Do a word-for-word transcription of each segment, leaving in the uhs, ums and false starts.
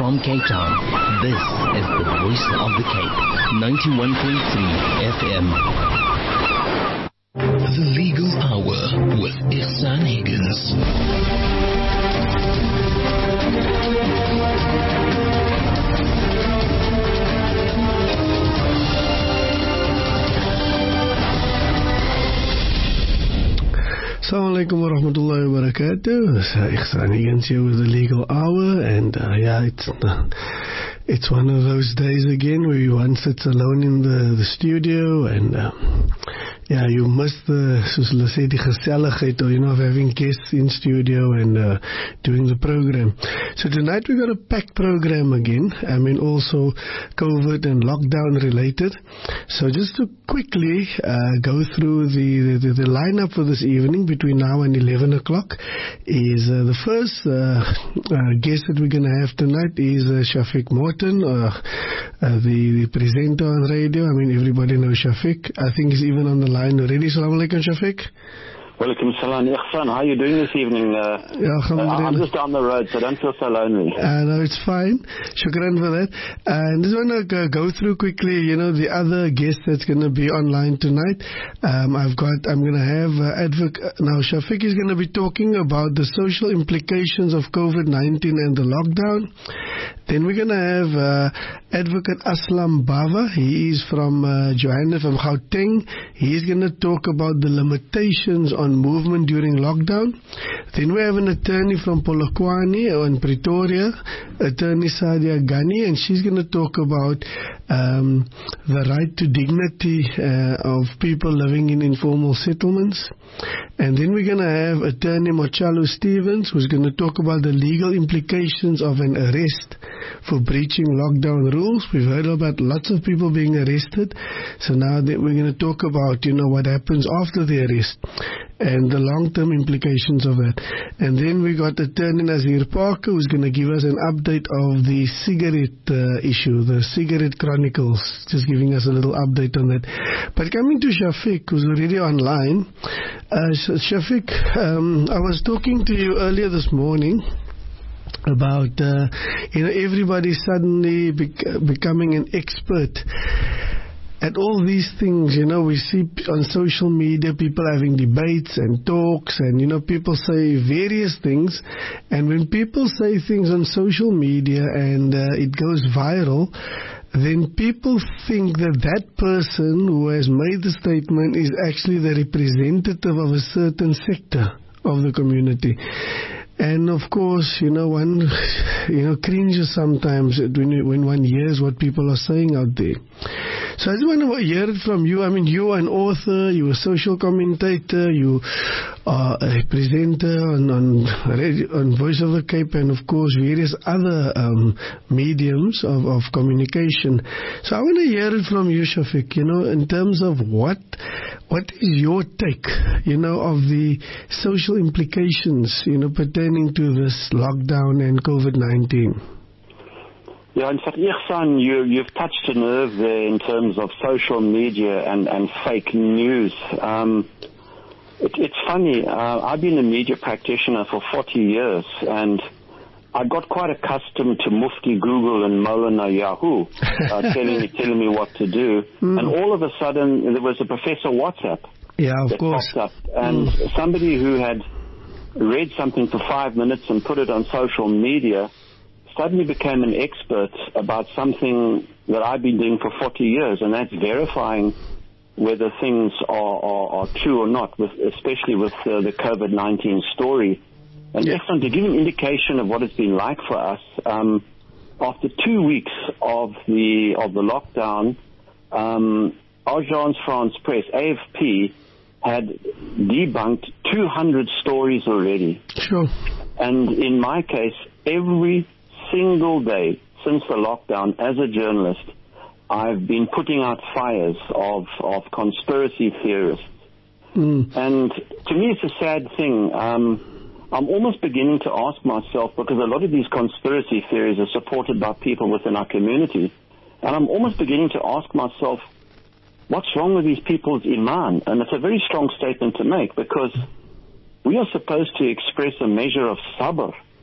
from Cape Town, this is the Voice of the Cape, ninety-one point three F M. The Legal Hour with Ihsan Higgins. Assalamu alaikum wa rahmatullahi wa barakatuh. Ihsan Higgins here with the Legal Hour, and uh, yeah, it's uh, it's one of those days again where one sits alone in the, the studio, and uh, yeah, you miss the, soos hulle sê, die geselligheid, or you know, of having guests in studio and uh, doing the program. So tonight we got a packed program again. I mean, also COVID and lockdown related. So just to quickly uh, go through the, the, the lineup for this evening between now and eleven o'clock is uh, the first uh, uh, guest that we're going to have tonight is uh, Shafiq Morton, uh, uh, the, the presenter on radio. I mean, everybody knows Shafiq. I think he's even on the line already. Assalamu alaikum, Shafiq. Welcome, Salam. Ihsan, how are you doing this evening? Uh, yeah, uh, I'm just down the road, so don't feel so lonely. Uh, no, it's fine. Shukran for that. And I just want to go through quickly, you know, the other guest that's going to be online tonight. Um, I've got, I'm going to have uh, advocate, now Shafiq is going to be talking about the social implications of COVID nineteen and the lockdown. Then we're going to have uh, Advocate Aslam Bava. He is from uh, Johannesburg, from Gauteng. He's going to talk about the limitations on movement during lockdown. Then we have an attorney from Polokwane in Pretoria, Attorney Sadia Ghani, and she's going to talk about um, the right to dignity uh, of people living in informal settlements. And then we're going to have Attorney Mochalo Stevens, who's going to talk about the legal implications of an arrest for breaching lockdown rules. We've heard about lots of people being arrested, so now that we're going to talk about, you know, what happens after the arrest and the long-term implications of that. And then we got Attorney Nazir Parker, who's going to give us an update of the cigarette uh, issue, the cigarette chronicles, just giving us a little update on that. But coming to Shafiq, who's already online, uh, Shafiq, um, I was talking to you earlier this morning about, uh, you know, everybody suddenly bec- becoming an expert at all these things. You know, we see on social media people having debates and talks, and, you know, people say various things. And when people say things on social media and uh, it goes viral, then people think that that person who has made the statement is actually the representative of a certain sector of the community. And of course, you know, one, you know, cringes sometimes when when one hears what people are saying out there. So I just want to hear it from you. I mean, you are an author, you're a social commentator, you are a presenter on on, radio, on Voice of the Cape, and of course various other um, mediums of, of communication. So I want to hear it from you, Shafiq, you know, in terms of what what is your take, you know, of the social implications, you know, pertaining to this lockdown and COVID nineteen. Yeah, in fact, Ihsan, you, you've touched a nerve there in terms of social media and, and fake news. Um, it, it's funny, uh, I've been a media practitioner for forty years, and I got quite accustomed to Mufti Google and Maulana Yahoo uh, telling me telling me what to do. Mm. And all of a sudden, there was a Professor WhatsApp yeah, of that course. popped up. And mm. somebody who had read something for five minutes and put it on social media suddenly became an expert about something that I've been doing for forty years, and that's verifying whether things are, are, are true or not, with, especially with uh, the COVID nineteen story. And yeah. Excellent, to give an indication of what it's been like for us, um, after two weeks of the of the lockdown, um, Agence France Presse, A F P, had debunked two hundred stories already. Sure. And in my case, every single day since the lockdown, as a journalist, I've been putting out fires of, of conspiracy theorists. Mm. And to me, it's a sad thing. Um, I'm almost beginning to ask myself, because a lot of these conspiracy theories are supported by people within our community, and I'm almost beginning to ask myself, what's wrong with these people's iman? And it's a very strong statement to make, because we are supposed to express a measure of sabr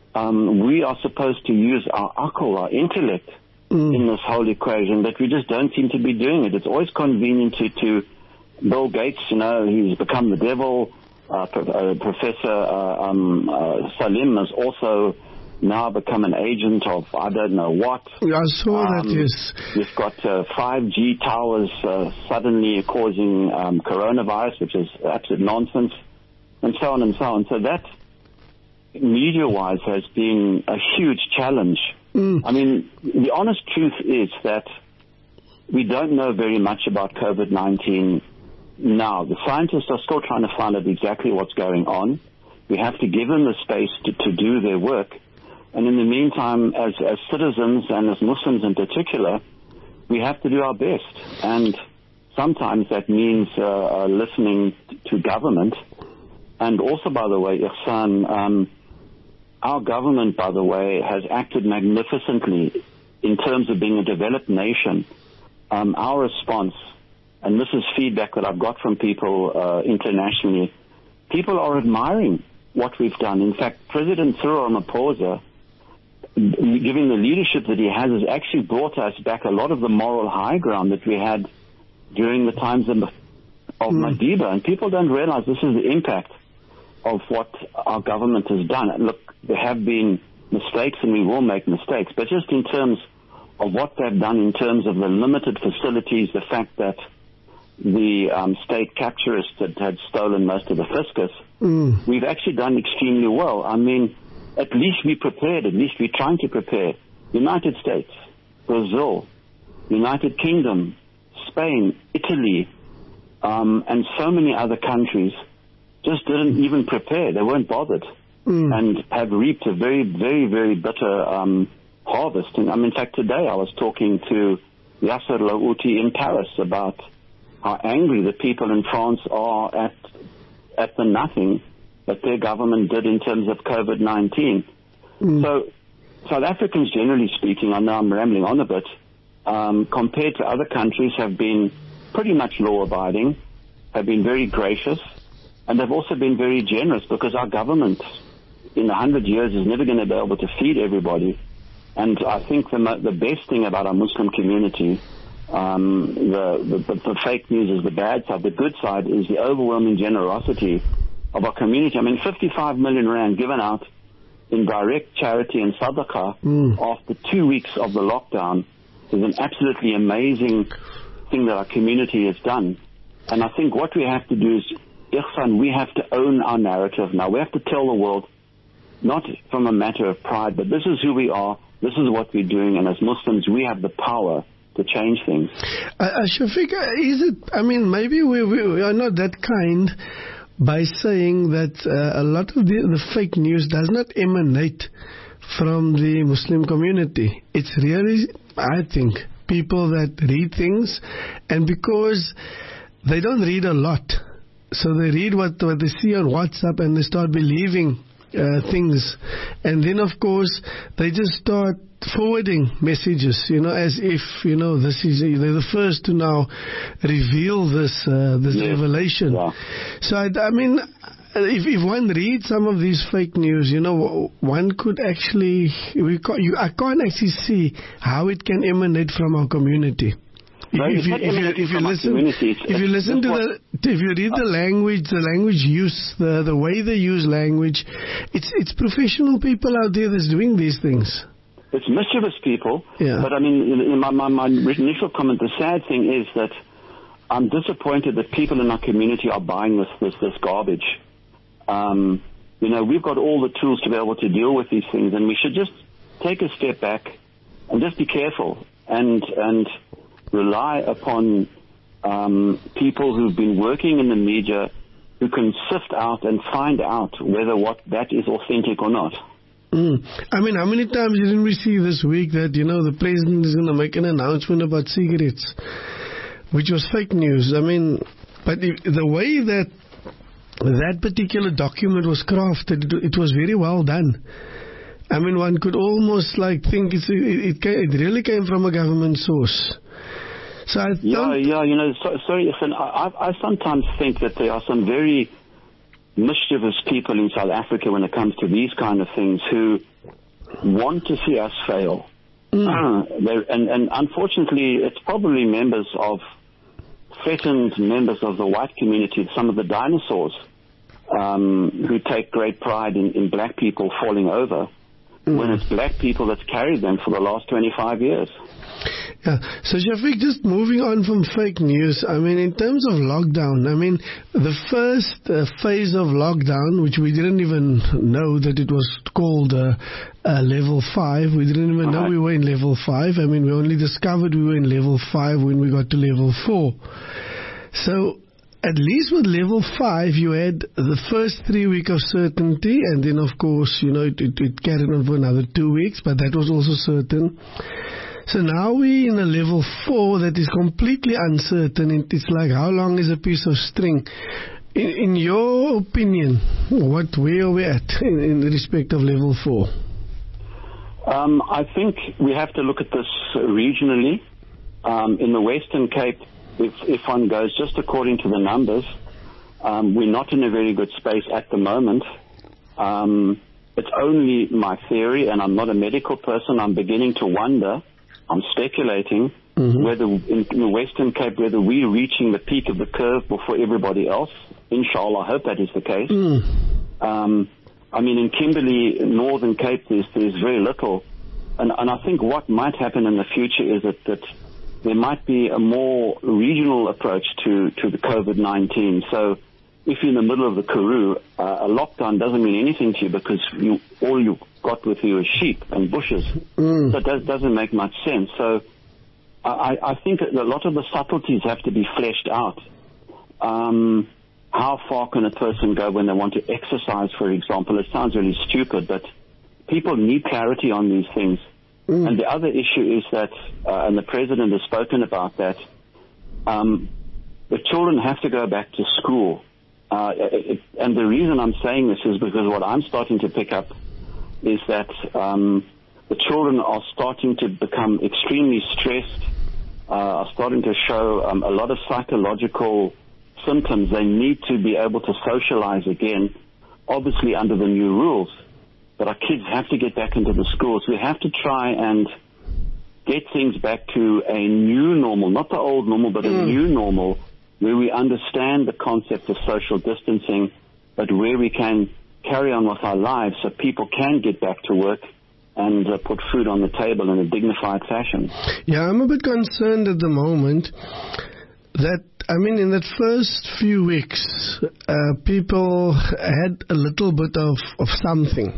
um, we are supposed to use our akal, our intellect, mm. in this whole equation, but we just don't seem to be doing it. It's always convenient to, to Bill Gates, you know, he's become the devil. Uh, uh, Professor uh, um, uh, Salim has also now become an agent of I don't know what. I saw um, that, yes. We've got uh, five G towers uh, suddenly causing um, coronavirus, which is absolute nonsense, and so on and so on. So that, media-wise, has been a huge challenge. Mm. I mean, the honest truth is that we don't know very much about COVID nineteen now. The scientists are still trying to find out exactly what's going on. We have to give them the space to, to do their work. And in the meantime, as, as citizens and as Muslims in particular, we have to do our best. And sometimes that means uh, uh, listening to government. And also, by the way, Ihsan, um, our government, by the way, has acted magnificently in terms of being a developed nation. Um, our response, and this is feedback that I've got from people uh, internationally, people are admiring what we've done. In fact, President Cyril Ramaphosa, given the leadership that he has, has actually brought us back a lot of the moral high ground that we had during the times of, of mm. Madiba. And people don't realize this is the impact of what our government has done. Look, there have been mistakes and we will make mistakes, but just in terms of what they've done in terms of the limited facilities, the fact that the um, state capturists had, had stolen most of the fiscus, mm. we've actually done extremely well. I mean, at least we prepared, at least we're trying to prepare. United States, Brazil, United Kingdom, Spain, Italy, um, and so many other countries just didn't even prepare. They weren't bothered mm. and have reaped a very, very, very bitter um, harvest. And um, in fact, today I was talking to Yasser Louti in Paris about how angry the people in France are at at the nothing that their government did in terms of COVID nineteen. Mm. So South Africans, generally speaking, I know I'm rambling on a bit, um, compared to other countries, have been pretty much law-abiding, have been very gracious, and they've also been very generous, because our government in a hundred years is never going to be able to feed everybody. And I think the, the best thing about our Muslim community, Um, the, the, the fake news is the bad side. The good side is the overwhelming generosity of our community. I mean, fifty-five million rand given out in direct charity and sadaqah mm. after two weeks of the lockdown is an absolutely amazing thing that our community has done. And I think what we have to do is, Ihsan, we have to own our narrative now. We have to tell the world, not from a matter of pride, but this is who we are, this is what we're doing, and as Muslims, we have the power to change things. Uh, uh, Shafiq, is it, I mean, maybe we, we, we are not that kind by saying that uh, a lot of the, the fake news does not emanate from the Muslim community. It's really, I think, people that read things, and because they don't read a lot, so they read what, what they see on WhatsApp and they start believing uh, things. And then, of course, they just start forwarding messages, you know, as if, you know, this is, they're the first to now reveal this uh, this yeah. revelation. Yeah. So, I, I mean, if, if one reads some of these fake news, you know, one could actually, we can't, you, I can't actually see how it can emanate from our community. No, if, you, if, you, if you listen, if you listen to the, if you read the language, the language use, the the way they use language, it's it's professional people out there that's doing these things. It's mischievous people. Yeah. But I mean, in my, my my initial comment, the sad thing is that I'm disappointed that people in our community are buying this this this garbage. Um, you know, we've got all the tools to be able to deal with these things, and we should just take a step back and just be careful and and. rely upon um, people who've been working in the media who can sift out and find out whether what that is authentic or not. Mm. I mean, how many times didn't we see this week that, you know, the president is going to make an announcement about cigarettes, which was fake news? I mean, but if, the way that that particular document was crafted, it, it was very well done. I mean, one could almost like think it's, it, it, it really came from a government source. So I yeah, yeah, you know, so, sorry, I, I sometimes think that there are some very mischievous people in South Africa when it comes to these kind of things who want to see us fail. Mm. Uh, and, and unfortunately, it's probably members of, threatened members of the white community, some of the dinosaurs, um, who take great pride in, in black people falling over, mm. when it's black people that's carried them for the last twenty-five years. Yeah. So, Shafiq, just moving on from fake news, I mean, in terms of lockdown, I mean, the first uh, phase of lockdown, which we didn't even know that it was called uh, uh, level five, we didn't even know we were in level five. I mean, we only discovered we were in level five when we got to level four. So, at least with level five, you had the first three weeks of certainty, and then, of course, you know, it, it, it carried on for another two weeks, but that was also certain. So now we're in a level four that is completely uncertain. It's like, how long is a piece of string? In, in your opinion, what where are we at in, in respect of level four? Um, I think we have to look at this regionally. Um, in the Western Cape, if, if one goes just according to the numbers, um, we're not in a very good space at the moment. Um, it's only my theory, and I'm not a medical person. I'm beginning to wonder, I'm speculating, mm-hmm. whether in, in the Western Cape, whether we're reaching the peak of the curve before everybody else. Inshallah, I hope that is the case. Mm. Um, I mean, in Kimberley, Northern Cape, there's, there's very little. And, and I think what might happen in the future is that, that there might be a more regional approach to, to the COVID nineteen. So if you're in the middle of the Karoo, uh, a lockdown doesn't mean anything to you because you, all you've got with you is sheep and bushes. Mm. So it does, doesn't make much sense. So I, I think a lot of the subtleties have to be fleshed out. Um, how far can a person go when they want to exercise, for example? It sounds really stupid, but people need clarity on these things. Mm. And the other issue is that, uh, and the President has spoken about that, um, the children have to go back to school. Uh, it, and the reason I'm saying this is because what I'm starting to pick up is that um, the children are starting to become extremely stressed, uh, are starting to show um, a lot of psychological symptoms. They need to be able to socialize again, obviously under the new rules. But our kids have to get back into the schools. We have to try and get things back to a new normal, not the old normal, but mm. a new normal, where we understand the concept of social distancing, but where we can carry on with our lives so people can get back to work and uh, put food on the table in a dignified fashion. Yeah, I'm a bit concerned at the moment that, I mean, in that first few weeks, uh, people had a little bit of, of something.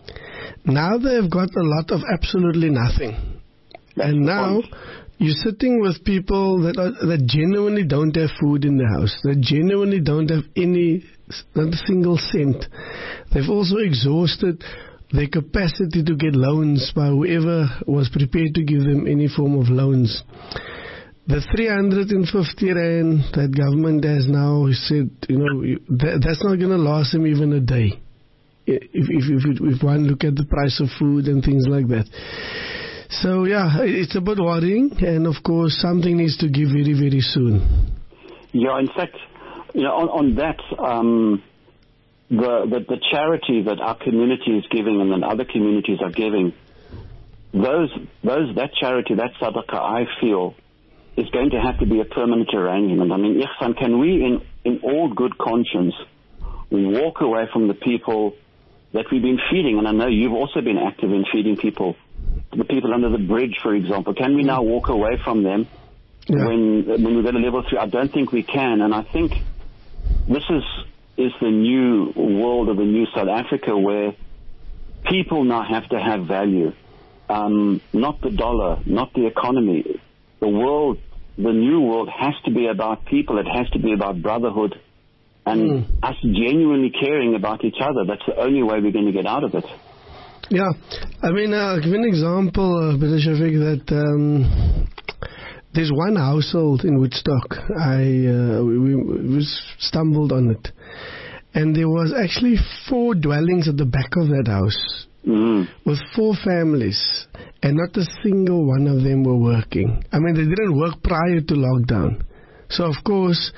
Now they've got a lot of absolutely nothing. That's and now point. You're sitting with people that are, that genuinely don't have food in the house. That genuinely don't have any, not a single cent. They've also exhausted their capacity to get loans by whoever was prepared to give them any form of loans. The three hundred fifty rand that government has now said, you know, that, that's not going to last them even a day. If, if, if, if one look at the price of food and things like that. So, yeah, it's a bit worrying, and, of course, something needs to give very, very soon. Yeah, in fact, you know, on, on that, um, the, the the charity that our community is giving and then other communities are giving, those those that charity, that sadaqah, I feel, is going to have to be a permanent arrangement. I mean, Ihsan, can we, in, in all good conscience, walk away from the people that we've been feeding? And I know you've also been active in feeding people, the people under the bridge, for example. Can we now walk away from them yeah. when when we go to level three? I don't think we can. And I think this is is the new world of the new South Africa, where people now have to have value, um, not the dollar, not the economy. The world, the new world, has to be about people. It has to be about brotherhood and mm. us genuinely caring about each other. That's the only way we're going to get out of it. Yeah, I mean, uh, I'll give an example, uh, Brother Shafiq, that um, there's one household in Woodstock. I uh, we, we stumbled on it, and there was actually four dwellings at the back of that house mm. with four families, and not a single one of them were working. I mean, they didn't work prior to lockdown, so of course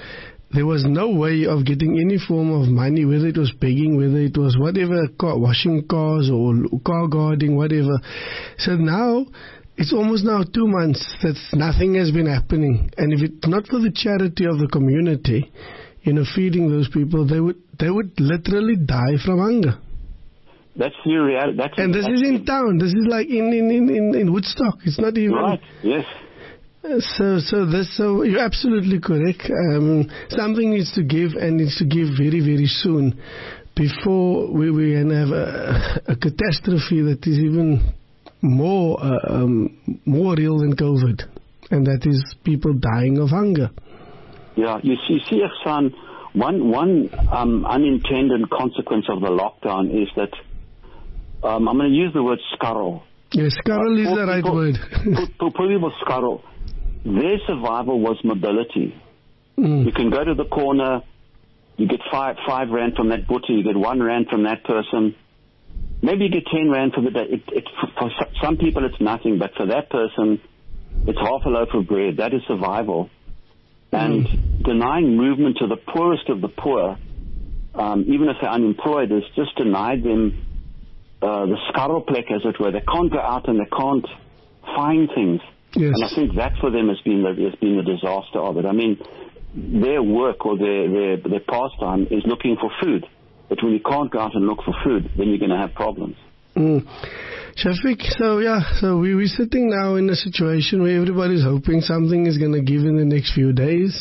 there was no way of getting any form of money, whether it was begging, whether it was whatever, car, washing cars or car guarding, whatever. So now, it's almost now two months that nothing has been happening. And if it's not for the charity of the community, you know, feeding those people, they would they would literally die from hunger. That's the reality. That's and this that's is in town. This is like in, in, in, in Woodstock. It's not even... Right, yes. So, so this, so you're absolutely correct. Um, something needs to give, and needs to give very, very soon, before we we can have a, a catastrophe that is even more uh, um, more real than COVID, and that is people dying of hunger. Yeah, you see, you see, Ihsan, one one um, unintended consequence of the lockdown is that um, I'm going to use the word scarrel. Yes, scarrel is uh, the right people, word. For people, scarrel. Their survival was mobility. Mm. You can go to the corner, you get five five rand from that butcher, you get one rand from that person. Maybe you get ten rand for the day. It, it, for some people it's nothing, but for that person, it's half a loaf of bread. That is survival. And mm. denying movement to the poorest of the poor, um, even if they're unemployed, is just denied them uh, the scarrelplek, as it were. They can't go out and they can't find things. Yes. And I think that for them has been the, has been the disaster of it. I mean, their work or their, their, their pastime is looking for food. But when you can't go out and look for food, then you're going to have problems. Mm. Shafiq, so yeah, so we, we're sitting now in a situation where everybody's hoping something is going to give in the next few days.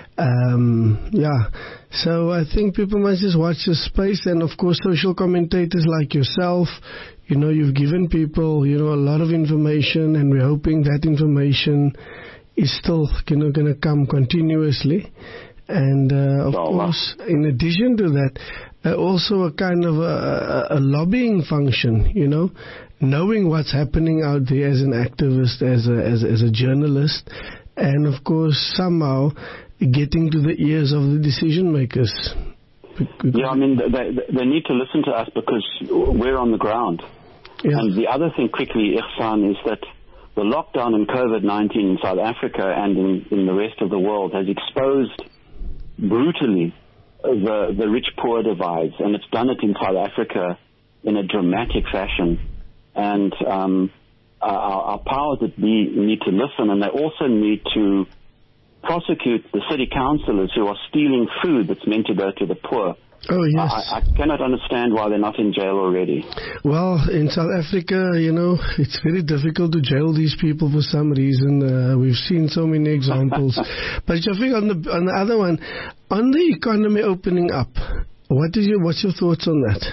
Um, yeah, so I think people must just watch this space, and of course social commentators like yourself, you know, you've given people, you know, a lot of information, and we're hoping that information is still, you know, going to come continuously. And uh, of oh, course, wow. in addition to that, uh, also a kind of a, a, a lobbying function, you know, knowing what's happening out there as an activist, as a, as, as a journalist, and of course somehow getting to the ears of the decision makers. Yeah, I mean, they, they need to listen to us because we're on the ground. Yeah. And the other thing quickly, Ihsan, is that the lockdown in COVID nineteen in South Africa and in, in the rest of the world has exposed brutally the, the rich-poor divides, and it's done it in South Africa in a dramatic fashion. And um, our, our powers that be need to listen, and they also need to prosecute the city councillors who are stealing food that's meant to go to the poor. Oh, yes. I, I cannot understand why they're not in jail already. Well, in South Africa, you know, it's very difficult to jail these people for some reason. Uh, we've seen so many examples. But Shafiq, on the on the other one, on the economy opening up, what is your what's your thoughts on that?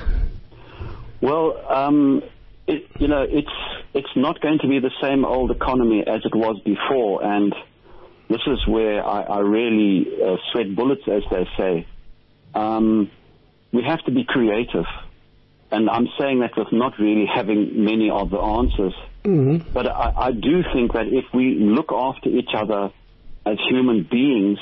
Well, um, it, you know, it's it's not going to be the same old economy as it was before, and this is where I, I really uh, sweat bullets, as they say. Um, we have to be creative. And I'm saying that with not really having many of the answers. Mm-hmm. But I, I do think that if we look after each other as human beings,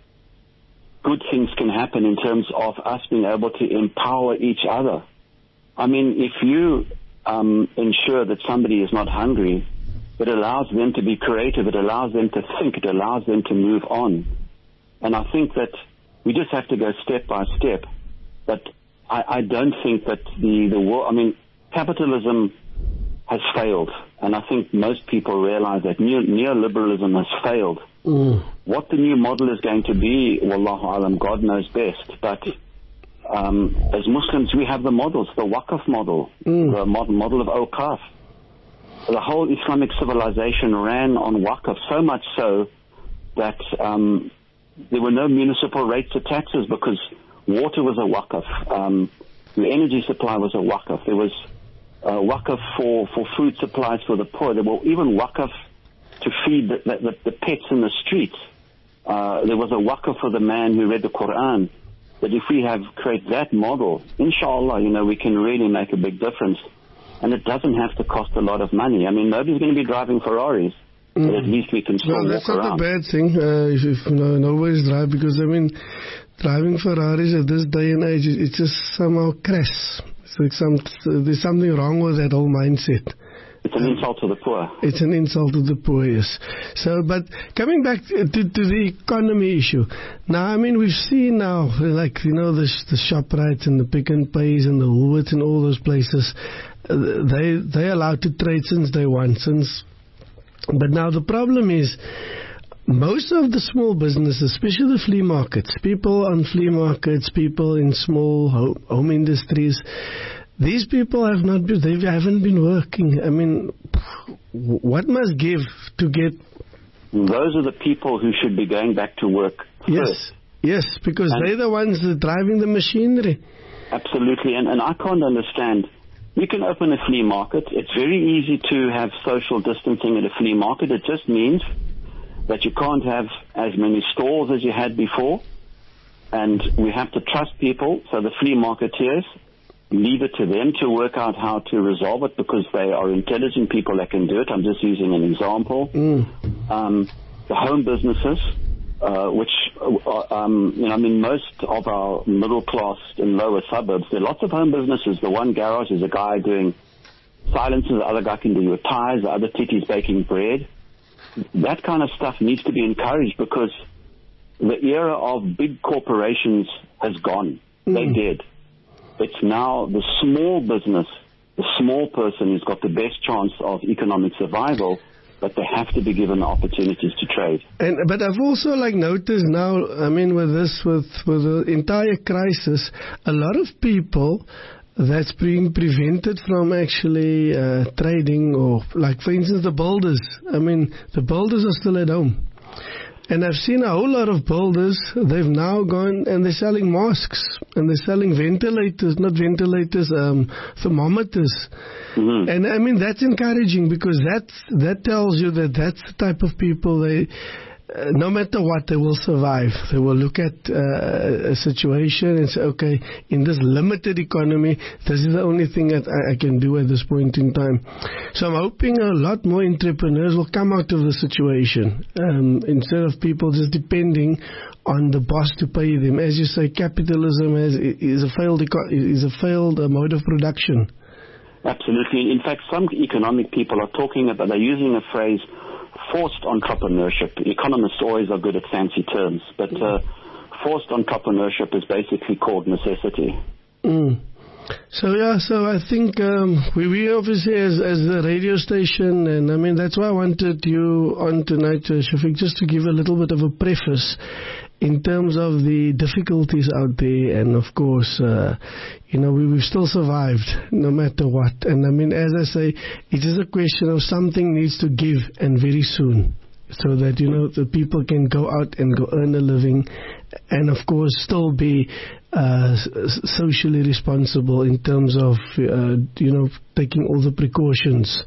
good things can happen in terms of us being able to empower each other. I mean, if you um, ensure that somebody is not hungry, it allows them to be creative, it allows them to think, it allows them to move on. And I think that we just have to go step by step. But I, I don't think that the, the world, I mean, capitalism has failed. And I think most people realize that Neo, neoliberalism has failed. Mm. What the new model is going to be, Wallahu alam, God knows best. But um, as Muslims, we have the models, the Waqf model, mm. the model, model of Awqaf. The whole Islamic civilization ran on Waqf, so much so that um, there were no municipal rates or taxes because water was a Waqf. Um, the energy supply was a Waqf. There was a Waqf for, for food supplies for the poor. There were even Waqf to feed the, the, the pets in the streets. Uh, there was a Waqf for the man who read the Quran. But if we have create that model, inshallah, you know, we can really make a big difference. And it doesn't have to cost a lot of money. I mean, nobody's going to be driving Ferraris. Mm. But at least we can still well, walk that's not around. a bad thing uh, if, if you know, nobody's driving, because I mean, driving Ferraris at this day and age, it's just somehow crass. It's like some, there's something wrong with that whole mindset. It's an insult to the poor. It's an insult to the poor, yes. So, but coming back to, to the economy issue. Now, I mean, we've seen now, like, you know, the, the ShopRites and the Pick n Pays and the Woolworths and all those places, uh, they, they're allowed to trade since day one. Since, but now the problem is, most of the small businesses, especially the flea markets, people on flea markets, people in small home, home industries, these people have not been, they haven't been working. I mean, what must give to get... Those are the people who should be going back to work Yes, first. yes, because and they're the ones that are driving the machinery. Absolutely, and, and I can't understand. You can open a flea market. It's very easy to have social distancing at a flea market. It just means that you can't have as many stalls as you had before, and we have to trust people. So the flea marketeers, leave it to them to work out how to resolve it, because they are intelligent people that can do it. I'm just using an example. Mm. Um, the home businesses, uh, which, uh, um, you know, I mean, most of our middle class and lower suburbs, there are lots of home businesses. The one garage is a guy doing silencers, the other guy can do your tires, the other titty's baking bread. That kind of stuff needs to be encouraged, because the era of big corporations has gone. Mm. They did. It's now the small business, the small person who's got the best chance of economic survival, but they have to be given opportunities to trade. And but I've also like noticed now, I mean, with this, with with the entire crisis, a lot of people that's being prevented from actually uh, trading, or like, for instance, the builders. I mean, the builders are still at home. And I've seen a whole lot of builders, they've now gone and they're selling masks, and they're selling ventilators, not ventilators, um, thermometers. Mm-hmm. And I mean, that's encouraging, because that's, that tells you that that's the type of people, they, uh, no matter what, they will survive. They will look at uh, a situation and say, okay, in this limited economy, this is the only thing that I, I can do at this point in time. So I'm hoping a lot more entrepreneurs will come out of the situation, um, instead of people just depending on the boss to pay them. As you say, capitalism has, is a failed is a failed uh, mode of production. Absolutely. In fact, some economic people are talking about, they're using a phrase, forced entrepreneurship. Economists always are good at fancy terms, but uh, forced entrepreneurship is basically called necessity. Mm. So yeah, so I think um, we, we obviously as, as the radio station, and I mean that's why I wanted you on tonight, uh, Shafiq, just to give a little bit of a preface in terms of the difficulties out there, and of course, uh, you know, we, we've still survived no matter what. And I mean, as I say, it is a question of something needs to give, and very soon, so that, you know, the people can go out and go earn a living, and of course still be uh, socially responsible in terms of, uh, you know, taking all the precautions.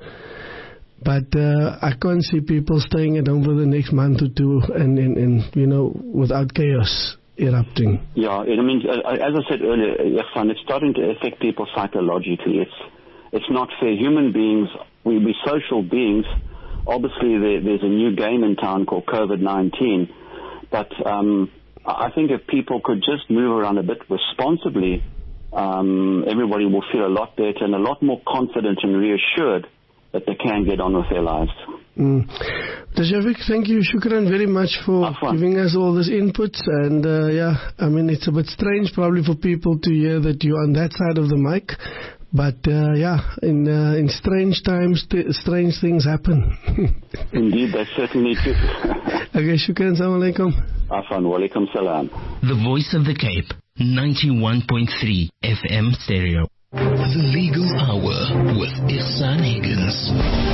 But uh, I can't see people staying at home for the next month or two and, and, and you know, without chaos erupting. Yeah, I mean, as I said earlier, Ihsan, it's starting to affect people psychologically. It's it's not fair. Human beings, we, we're social beings. Obviously, there, there's a new game in town called COVID nineteen. But um, I think if people could just move around a bit responsibly, um, everybody will feel a lot better and a lot more confident and reassured that they can get on with their lives. Mm. Shafiq, thank you, shukran very much for Afwan. giving us all this inputs. And uh, yeah, I mean, it's a bit strange probably for people to hear that you're on that side of the mic. But uh, yeah, in uh, in strange times, t- strange things happen. Indeed, they certainly do. Okay, shukran, assalamu alaikum. Afwan, wa alaikum salam. The Voice of the Cape, ninety-one point three F M stereo. The Legal Hour with Ihsan Higgins.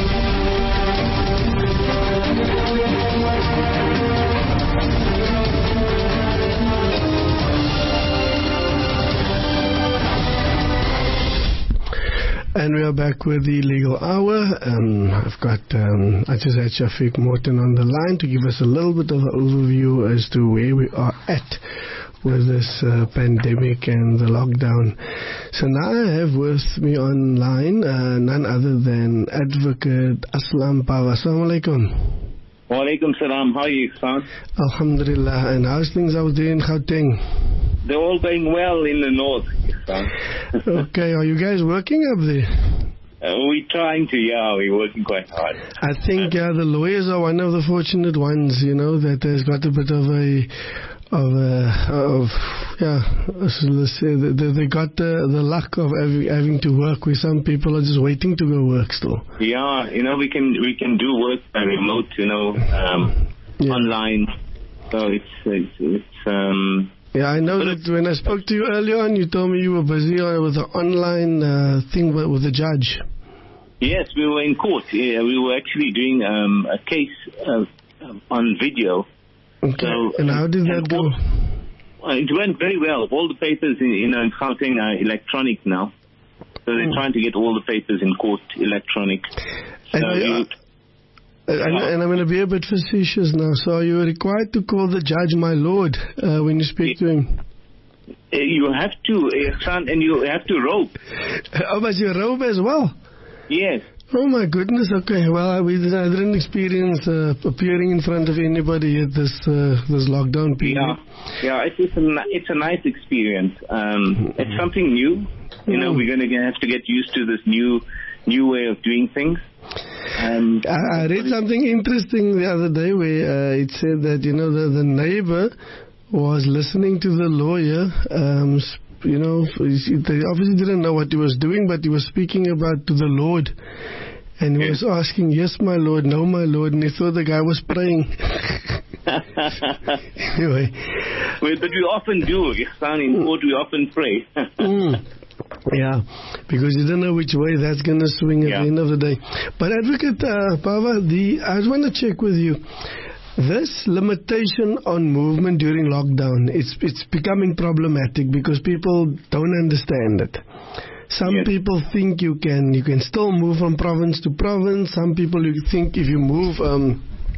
And we are back with the Legal Hour. Um, I've got, um, I just had Shafiq Morton on the line to give us a little bit of an overview as to where we are at with this uh, pandemic and the lockdown. So now I have with me online uh, none other than Advocate Aslam Pawa. Assalamu alaikum. Wa alaikum salam. How are you, son? Alhamdulillah. And how's things out there in Gauteng? They're all going well in the north, son. Okay, are you guys working up there? Uh, we're trying to, yeah, we're working quite hard. I think uh, the lawyers are one of the fortunate ones, you know, that has got a bit of a, of a, of, yeah, so let's say they, they got the, the luck of having, having to work where some people are just waiting to go work still. Yeah, you know, we can we can do work by remote, you know, um, yeah. online. So it's, it's, it's um... Yeah, I know that when I spoke to you earlier on, you told me you were busy with an online uh, thing with, with the judge. Yes, we were in court. Yeah, we were actually doing um, a case uh, on video. Okay, so, and how did that go? Well, it went very well. All the papers in, you know, in Gauteng are electronic now. So they're mm. trying to get all the papers in court electronic. And, so I, you, uh, and, and I'm going to be a bit facetious now. So are you required to call the judge my lord uh, when you speak to him? You have to, son, and you have to robe. Oh, but you robe as well? Yes. Oh my goodness. Okay. Well, we did, I didn't experience uh, appearing in front of anybody at this uh, this lockdown period. Yeah, yeah. It's it's a, it's a nice experience. Um, mm-hmm. It's something new. You know, mm. we're going to have to get used to this new new way of doing things. Um, I, I read something interesting the other day where uh, it said that, you know, the, the neighbor was listening to the lawyer. Um, you know, they obviously didn't know what he was doing, but he was speaking about to the Lord. And he yes. was asking, yes, my Lord, no, my Lord. And he thought the guy was praying. Anyway. Well, but we often do. In court, we often pray. mm. Yeah, because you don't know which way that's going to swing at yeah. the end of the day. But Advocate uh, Pava, the, I just want to check with you. This limitation on movement during lockdown, it's it's becoming problematic because people don't understand it. Some yes. people think you can you can still move from province to province. Some people you think if you move um,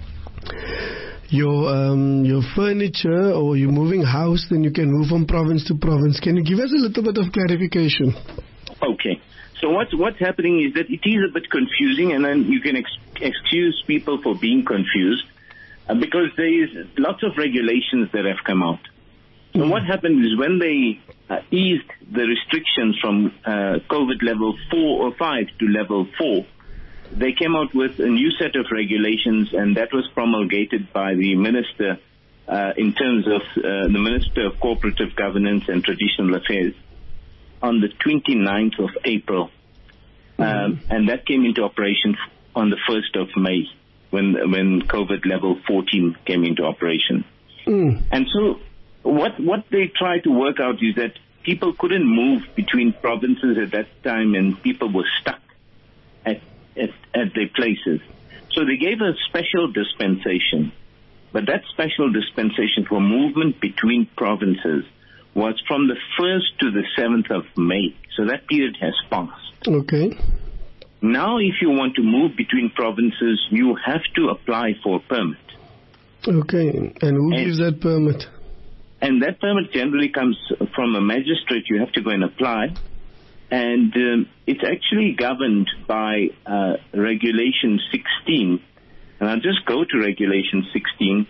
your um, your furniture or you're moving house, then you can move from province to province. Can you give us a little bit of clarification? Okay. So what's what's happening is that it is a bit confusing, and then you can ex- excuse people for being confused. Uh, because there is lots of regulations that have come out. So mm-hmm. what happened is when they uh, eased the restrictions from uh, COVID level four or five to level four, they came out with a new set of regulations, and that was promulgated by the minister uh, in terms of uh, the Minister of Cooperative Governance and Traditional Affairs on the twenty-ninth of April. Mm-hmm. Um, and that came into operation on the first of May. When when COVID level fourteen came into operation. Mm. And so what what they tried to work out is that people couldn't move between provinces at that time, and people were stuck at, at, at their places. So they gave a special dispensation. But that special dispensation for movement between provinces was from the first to the seventh of May. So that period has passed. Okay. Now, if you want to move between provinces, you have to apply for a permit. Okay. And who and, gives that permit? And that permit generally comes from a magistrate. You have to go and apply. And um, it's actually governed by uh, Regulation sixteen. And I'll just go to Regulation sixteen,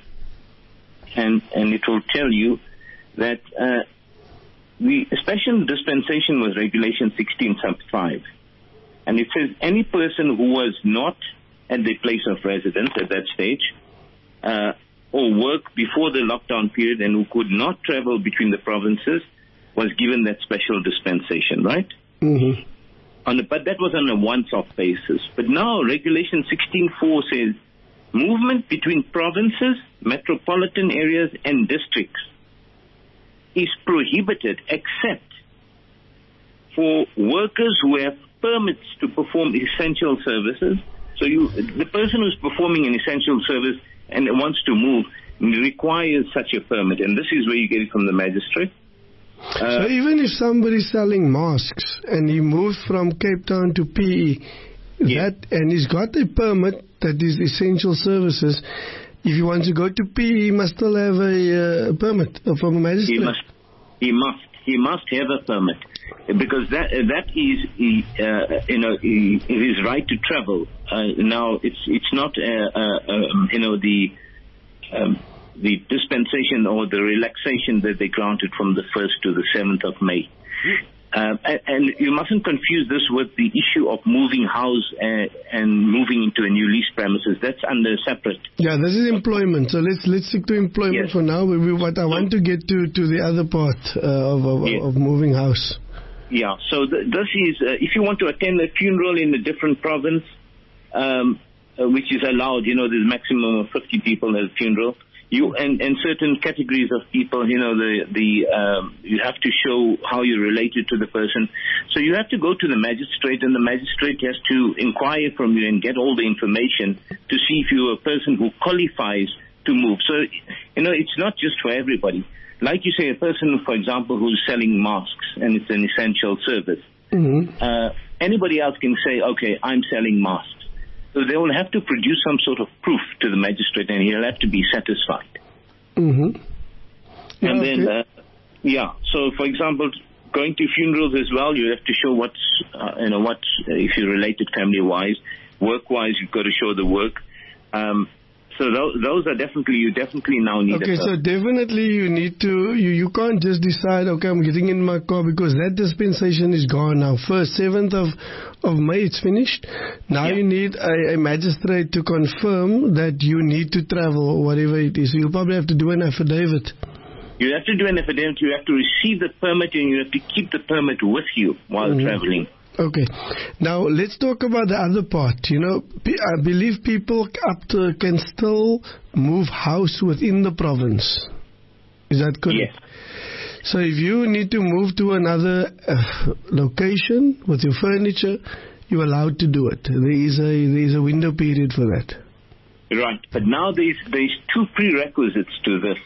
and, and it will tell you that uh, the special dispensation was Regulation sixteen sub five. And it says any person who was not at their place of residence at that stage uh, or work before the lockdown period and who could not travel between the provinces was given that special dispensation, right? Mm-hmm. On the, but that was on a once-off basis. But now Regulation sixteen four says movement between provinces, metropolitan areas, and districts is prohibited except for workers who have permits to perform essential services. So you, the person who's performing an essential service and wants to move requires such a permit, and this is where you get it from the magistrate. Uh, so even if somebody's selling masks and he moves from Cape Town to P E, yeah. that and he's got a permit that is essential services, if he wants to go to P E, he must still have a uh, permit from a magistrate. He must. He must. He must have a permit, because that that is uh, you know his right to travel. Uh, now it's it's not uh, uh, um, you know the um, the dispensation or the relaxation that they granted from the first to the seventh of May, uh, and, and you mustn't confuse this with the issue of moving house and, and moving into a new lease premises. That's under separate. Yeah, this is employment. So let's let's stick to employment Yes. for now. We, we, what I want to get to to the other part uh, of, of, Yes. of moving house. Yeah, so th- this is, uh, if you want to attend a funeral in a different province, um, uh, which is allowed, you know, there's a maximum of fifty people at a funeral, you and, and certain categories of people, you know, the, the um, you have to show how you're related to the person. So you have to go to the magistrate, and the magistrate has to inquire from you and get all the information to see if you're a person who qualifies to move. So, you know, it's not just for everybody. Like you say, a person, for example, who's selling masks, and it's an essential service. Mm-hmm. Uh, anybody else can say, okay, I'm selling masks. So they will have to produce some sort of proof to the magistrate, and he'll have to be satisfied. Mm-hmm. Yeah, and then, okay. uh, yeah, so for example, going to funerals as well, you have to show what's, uh, you know, what, uh, if you're related family-wise. Work-wise, you've got to show the work. Um, So those, those are definitely, you definitely now need Okay, a so definitely you need to, you, you can't just decide, okay, I'm getting in my car, because that dispensation is gone now. First, seventh of, of May, it's finished. Now Yeah. you need a, a magistrate to confirm that you need to travel, or whatever it is. So you'll probably have to do an affidavit. You have to do an affidavit, you have to receive the permit, and you have to keep the permit with you while Mhm. traveling. Okay. Now, let's talk about the other part. You know, pe- I believe people up to can still move house within the province. Is that correct? Yes. So if you need to move to another uh, location with your furniture, you're allowed to do it. There is a there is a window period for that. Right, but now there's, there's two prerequisites to this.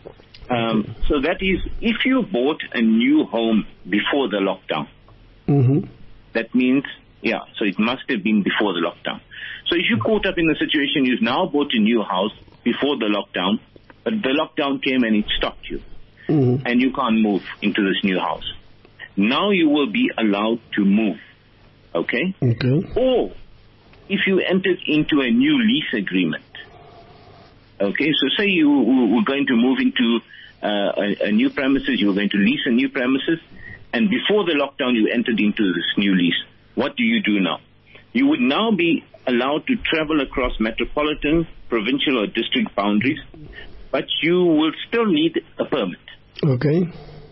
Um, so that is, if you bought a new home before the lockdown, Mm-hmm. that means, yeah, so it must have been before the lockdown. So if you're caught up in the situation, you've now bought a new house before the lockdown, but the lockdown came and it stopped you, Mm-hmm. and you can't move into this new house. Now you will be allowed to move, okay? Okay. Or if you entered into a new lease agreement, okay, so say you were going to move into uh, a, a new premises, you were going to lease a new premises, and before the lockdown you entered into this new lease. What do you do now? You would now be allowed to travel across metropolitan, provincial or district boundaries, but you will still need a permit. Okay.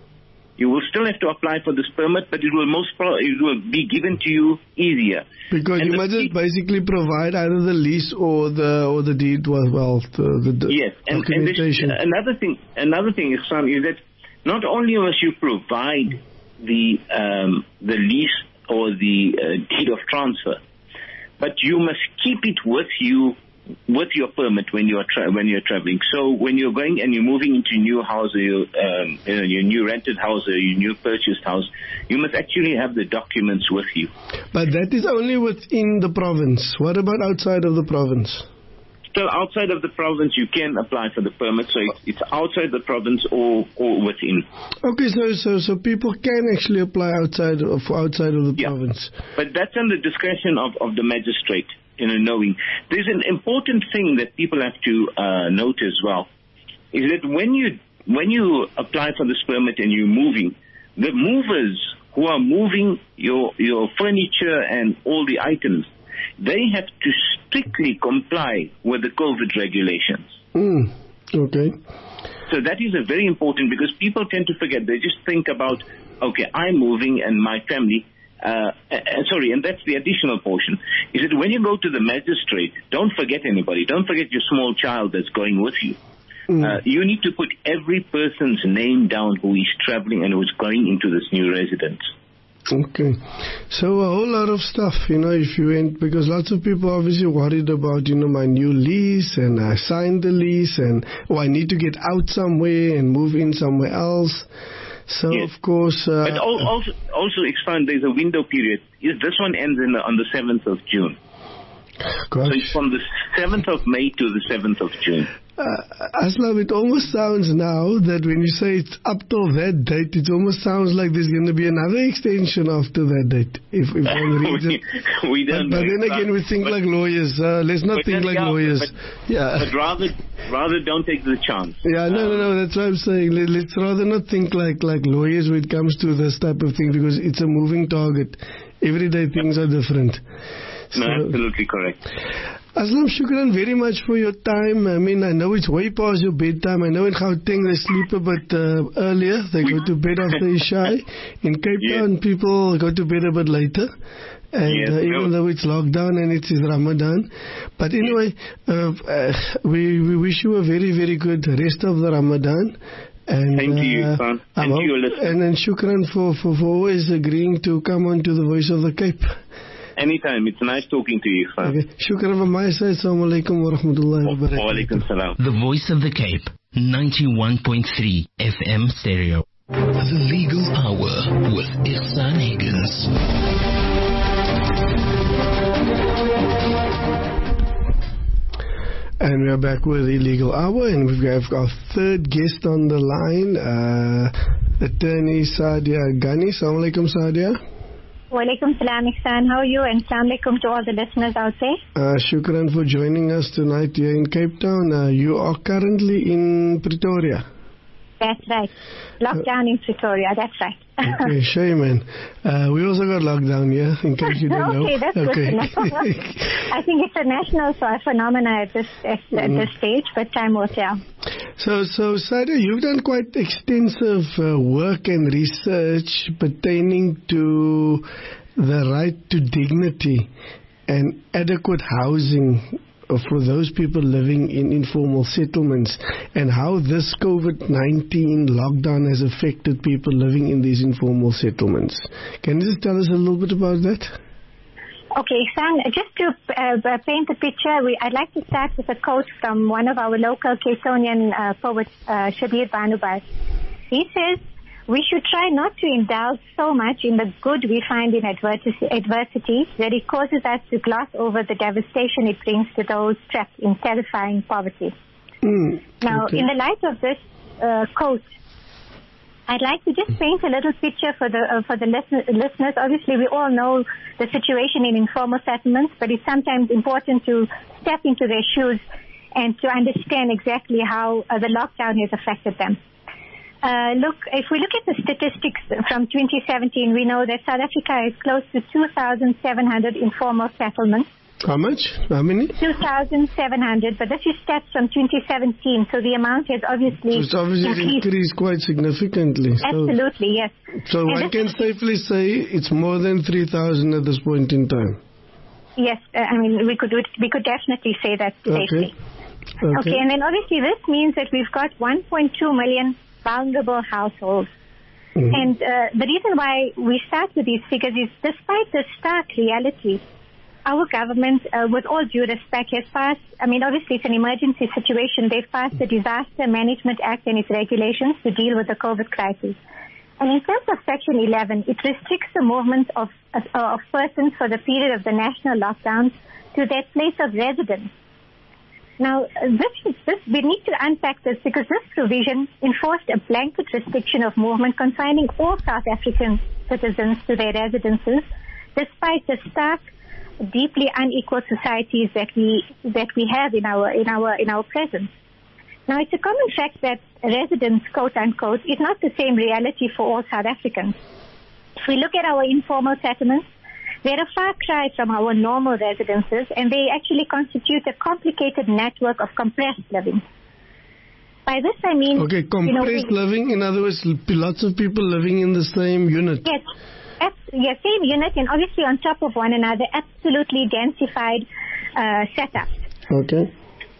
You will still have to apply for this permit, but it will most probably it will be given to you easier. Because And you the must just pe- basically provide either the lease or the or the deed, well, well the, the Yes, and, and this, documentation. another thing, another thing is, Sam, is that not only must you provide the um, the lease or the uh, deed of transfer, but you must keep it with you with your permit when you are tra- when you're traveling. So when you're going and you're moving into a new house, or your, um, you know, your new rented house or your new purchased house, you must actually have the documents with you. But that is only within the province. What about outside of the province? Still, outside of the province, you can apply for the permit. So it's, it's outside the province or, or within. Okay, so so so people can actually apply outside of outside of the Yeah. province. But that's under discretion of, of the magistrate, you know, knowing. There's an important thing that people have to uh, note as well, is that when you when you apply for this permit and you're moving, the movers who are moving your your furniture and all the items, they have to strictly comply with the COVID regulations. Mm, okay. So that is a very important, because people tend to forget. They just think about, okay, I'm moving and my family. Uh, uh, sorry, and that's the additional portion, is that when you go to the magistrate, don't forget anybody. Don't forget your small child that's going with you. Mm. Uh, you need to put every person's name down who is traveling and who's going into this new residence. Okay. So a whole lot of stuff, you know, if you went, because lots of people are obviously worried about, you know, my new lease, and I signed the lease, and, oh, I need to get out somewhere and move in somewhere else. So, Yes. of course... Uh, But al- also, also expand, there's a window period. Yes, this one ends in the, on the seventh of June. gosh. So it's from the seventh of May to the seventh of June. uh, Aslam, it almost sounds now that when you say it's up till that date, it almost sounds like there's going to be another extension after that date. If, if one reads we, it. we don't But, but then again, we think but, like lawyers. Uh, let's not think like yeah, lawyers. But, yeah. but rather, rather don't take the chance. Yeah, no, no, no. That's what I'm saying. Let, let's rather not think like, like lawyers when it comes to this type of thing, because it's a moving target. Every day things are different. No, So, absolutely correct. Aslam, shukran very much for your time. I mean, I know it's way past your bedtime. I know in Gauteng they sleep a bit uh, earlier. They go to bed after Isha. In Cape Yes. Town, people go to bed a bit later. And Yes, uh, even no. though it's lockdown and it's Ramadan. But anyway, uh, uh, we, we wish you a very, very good rest of the Ramadan. And, Same to you, uh, son. I'm And to hope- your listeners. And then shukran for, for, for always agreeing to come on to the Voice of the Cape. Anytime. It's nice talking to you, son. Okay. Shukran from my side. Assalamu alaikum wa rahmatullahi wa Wa barakatuh. alaikum salam. The Voice of the Cape, ninety-one point three F M stereo. The Legal Hour with Ihsan Higgins. And we are back with the Legal Hour, and we've got our third guest on the line, uh, attorney Sadia Ghani. Assalamu alaikum, Sadia. Walaikum salam, Ihsan. How are you? And salam alaikum to all the listeners out there. Uh, shukran for joining us tonight here in Cape Town. Uh, you are currently in Pretoria. That's right. Lockdown in Pretoria. That's right. Okay, shame, man. Uh, we also got lockdown here, in case you don't know. Okay, that's good to know. I think it's a national phenomenon at this at, at Mm. this stage, but time will tell. So, so Sadia, you've done quite extensive uh, work and research pertaining to the right to dignity and adequate housing for those people living in informal settlements, and how this COVID nineteen lockdown has affected people living in these informal settlements. Can you just tell us a little bit about that? Okay, Ihsan, just to uh, paint the picture, we, I'd like to start with a quote from one of our local Caetonian uh, poets, uh, Shadir Banubas. He says, "We should try not to indulge so much in the good we find in adversity, adversity that it causes us to gloss over the devastation it brings to those trapped in terrifying poverty." Mm, Now, okay. in the light of this uh, quote, I'd like to just paint a little picture for the uh, for the listen- listeners. Obviously, we all know the situation in informal settlements, but it's sometimes important to step into their shoes and to understand exactly how uh, the lockdown has affected them. Uh, look, if we look at the statistics from twenty seventeen, we know that South Africa is close to two thousand seven hundred informal settlements. How much? How many? two thousand seven hundred, but this is stats from twenty seventeen, so the amount has obviously So it's obviously increased. increased quite significantly. So, Absolutely, yes. so And one this can is- safely say it's more than three thousand at this point in time. Yes, uh, I mean, we could we could definitely say that safely. Okay. Okay, and then obviously this means that we've got one point two million vulnerable households. Mhm. And uh, the reason why we start with these figures is despite the stark reality, our government, uh, with all due respect, has passed, I mean, obviously it's an emergency situation. They've passed the Disaster Management Act and its regulations to deal with the COVID crisis. And in terms of Section eleven, it restricts the movement of, of, of persons for the period of the national lockdowns to their place of residence. Now, this, this, we need to unpack this because this provision enforced a blanket restriction of movement confining all South African citizens to their residences, despite the stark, deeply unequal societies that we that we have in our in our in our presence. Now, it's a common fact that residence, quote unquote, is not the same reality for all South Africans. If we look at our informal settlements, they're a far cry from our normal residences, and they actually constitute a complicated network of compressed living. By this I mean... Okay, compressed you know, we- living, in other words, lots of people living in the same unit. Yes, abs- yes, same unit, and obviously on top of one another, absolutely densified uh, setups. Okay.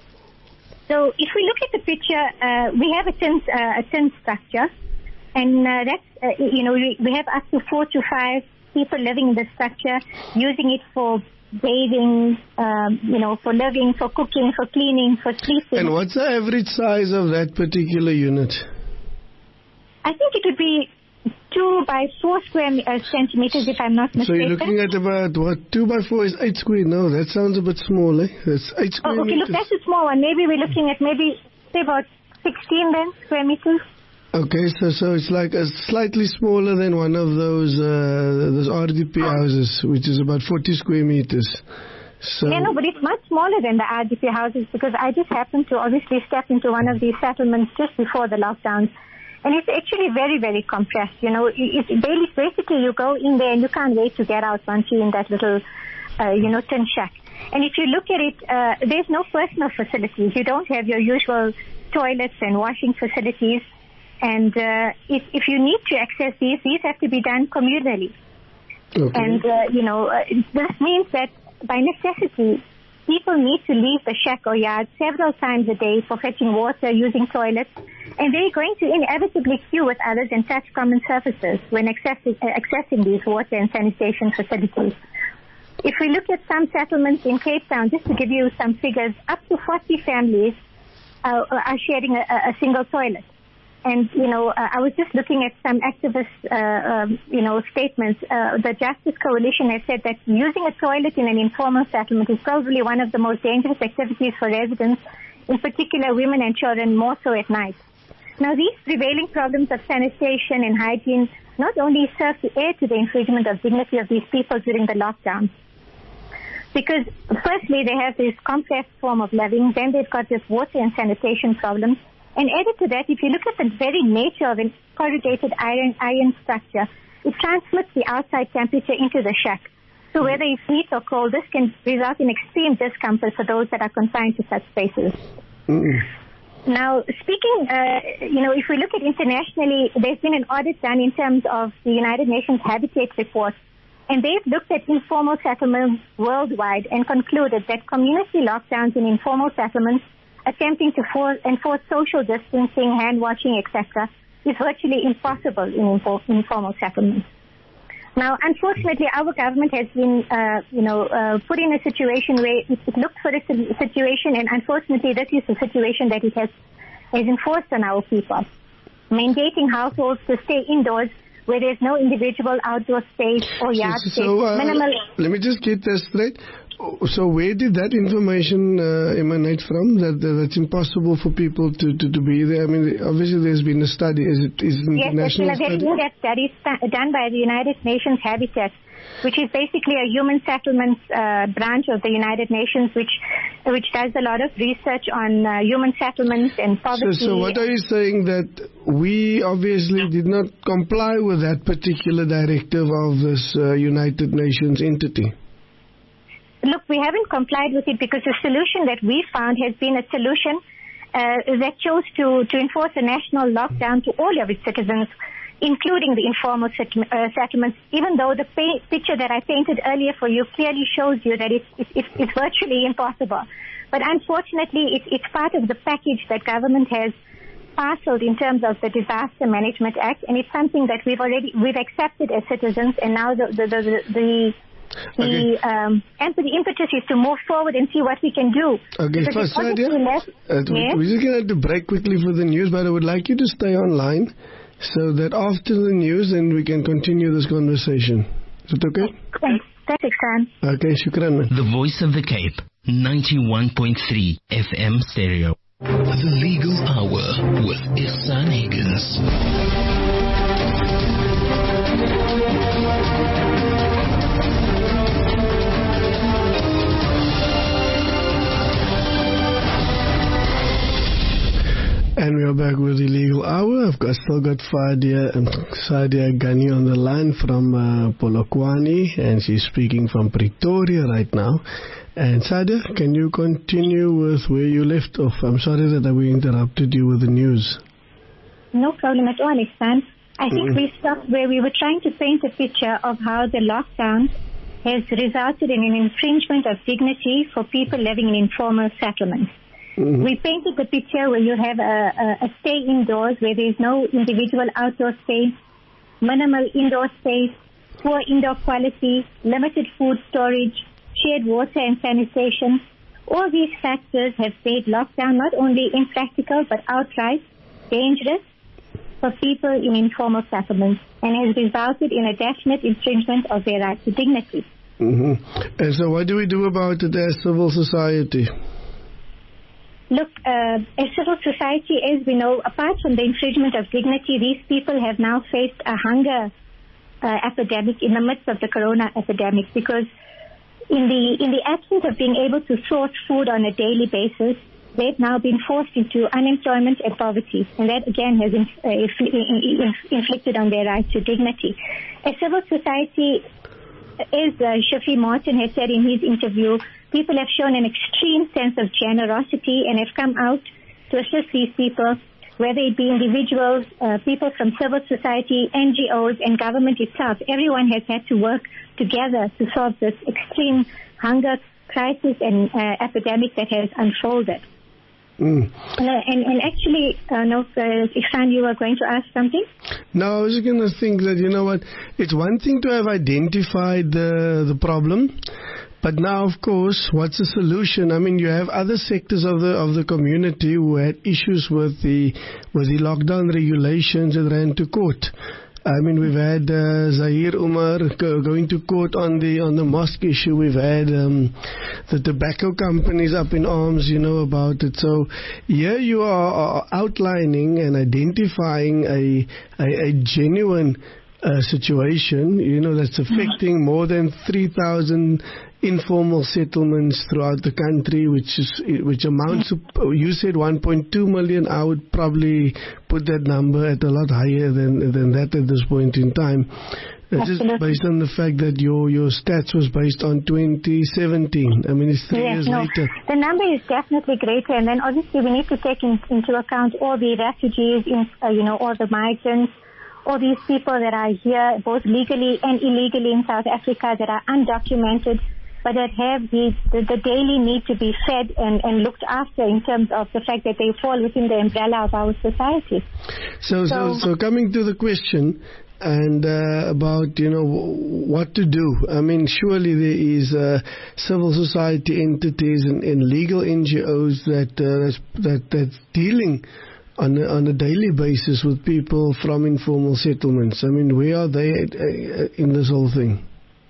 So if we look at the picture, uh, we have a tin, uh, a tin structure, and uh, that's, uh, you know, we, we have up to four to five people living in the structure, using it for bathing, um, you know, for living, for cooking, for cleaning, for sleeping. And what's the average size of that particular unit? I think it would be two by four square uh, centimeters, if I'm not mistaken. So you're looking at about, what, two by four is eight square? No, that sounds a bit small, eh? That's eight square Oh, okay, meters. look, that's a small one. Maybe we're looking at maybe say about sixteen then, square meters. Okay, so so it's like a slightly smaller than one of those uh, those R D P houses, which is about forty square meters. So yeah, no, but it's much smaller than the R D P houses because I just happened to obviously step into one of these settlements just before the lockdowns. And it's actually very, very compressed. You know, it's basically you go in there and you can't wait to get out once you're in that little, uh, you know, tin shack. And if you look at it, uh, there's no personal facilities. You don't have your usual toilets and washing facilities. And uh, if, if you need to access these, these have to be done communally. Okay. And, uh, you know, uh, this means that by necessity, people need to leave the shack or yard several times a day for fetching water, using toilets, and they're going to inevitably queue with others and touch common surfaces when accessing, uh, accessing these water and sanitation facilities. If we look at some settlements in Cape Town, just to give you some figures, up to forty families uh, are sharing a, a single toilet. And, you know, uh, I was just looking at some activist, uh, um, you know, statements. Uh, the Justice Coalition has said that using a toilet in an informal settlement is probably one of the most dangerous activities for residents, in particular women and children, more so at night. Now, these prevailing problems of sanitation and hygiene not only serve to add to the infringement of dignity of these people during the lockdown, because firstly, they have this complex form of living, then they've got this water and sanitation problems. And added to that, if you look at the very nature of a corrugated iron iron structure, it transmits the outside temperature into the shack. So whether it's heat or cold, this can result in extreme discomfort for those that are confined to such spaces. Mm. Now, speaking, uh, you know, if we look at internationally, there's been an audit done in terms of the United Nations Habitat Report, and they've looked at informal settlements worldwide and concluded that community lockdowns in informal settlements attempting to for, enforce social distancing, hand washing, et cetera, is virtually impossible in info, informal settlements. Now, unfortunately, our government has been, uh, you know, uh, put in a situation where it, it looked for a situation, and unfortunately, this is the situation that it has, has enforced on our people, mandating households to stay indoors where there's no individual outdoor space or yard so, space. So, uh, minimal. Let me just get this straight. So where did that information uh, emanate from, that uh, that's impossible for people to, to, to be there? I mean, obviously there's been a study. Is it is an yes, international it's been a very in-depth study st- done by the United Nations Habitat, which is basically a human settlements uh, branch of the United Nations, which which does a lot of research on uh, human settlements and poverty. So, so what are you saying, that we obviously did not comply with that particular directive of this uh, United Nations entity? Look, we haven't complied with it because the solution that we found has been a solution uh, that chose to, to enforce a national lockdown to all of its citizens, including the informal set, uh, settlements, even though the pay, picture that I painted earlier for you clearly shows you that it's, it's, it's virtually impossible. But unfortunately, it's, it's part of the package that government has parceled in terms of the Disaster Management Act, and it's something that we've already we've accepted as citizens, and now the the the, the, the The, okay. um, and the impetus is to move forward and see what we can do. Okay, first idea. Less, uh, yes? We're just going to have to break quickly for the news, but I would like you to stay online so that after the news, then we can continue this conversation. Is it okay? Thanks. That's Ihsan. Okay, shukran. The Voice of the Cape, ninety-one point three F M stereo. The Legal Hour with Ihsan Higgins. And we are back with the Legal Hour. I've got, still got Fadia, um, Sadia Ghani on the line from uh, Polokwane, and she's speaking from Pretoria right now. And Sadia, can you continue with where you left off? I'm sorry that we interrupted you with the news. No problem at all, Ihsan. I think mm. we stopped where we were trying to paint a picture of how the lockdown has resulted in an infringement of dignity for people living in informal settlements. Mm-hmm. We painted the picture where you have a, a, a stay indoors, where there is no individual outdoor space, minimal indoor space, poor indoor quality, limited food storage, shared water and sanitation. All these factors have made lockdown not only impractical but outright dangerous for people in informal settlements, and has resulted in a definite infringement of their right to dignity. Mm-hmm. And so what do we do about it as civil society? look, uh, as civil society, as we know, apart from the infringement of dignity, these people have now faced a hunger uh, epidemic in the midst of the corona epidemic, because in the in the absence of being able to source food on a daily basis, they've now been forced into unemployment and poverty, and that again has inf- uh, infl- inflicted on their right to dignity. As civil society, as uh, Shafi Martin has said in his interview, people have shown an extreme sense of generosity and have come out to assist these people, whether it be individuals, uh, people from civil society, N G Os, and government itself. Everyone has had to work together to solve this extreme hunger crisis and uh, epidemic that has unfolded. Mm. Uh, and, and actually, uh, no, uh, Ihsan, you were going to ask something? No, I was just going to think that, you know what, it's one thing to have identified the, the problem, but now, of course, what's the solution? I mean, you have other sectors of the of the community who had issues with the with the lockdown regulations and ran to court. I mean, we've had uh, Zahir Umar go, going to court on the on the mosque issue. We've had um, the tobacco companies up in arms, you know, about it. So here you are, are outlining and identifying a a, a genuine uh, situation, you know, that's affecting more than three thousand informal settlements throughout the country, which is which amounts to, you said one point two million. I would probably put that number at a lot higher than than that at this point in time. That's just based on the fact that your your stats was based on twenty seventeen. I mean, it's three yes, years no. later. The number is definitely greater, and then obviously we need to take in, into account all the refugees, in, uh, you know, all the migrants, all these people that are here, both legally and illegally in South Africa, that are undocumented, but that have the, the, the daily need to be fed and, and looked after in terms of the fact that they fall within the umbrella of our society. So, so, so, so coming to the question and uh, about, you know, what to do. I mean, surely there is uh, civil society entities and, and legal N G Os that uh, that's, that that's dealing on a, on a daily basis with people from informal settlements. I mean, where are they in this whole thing?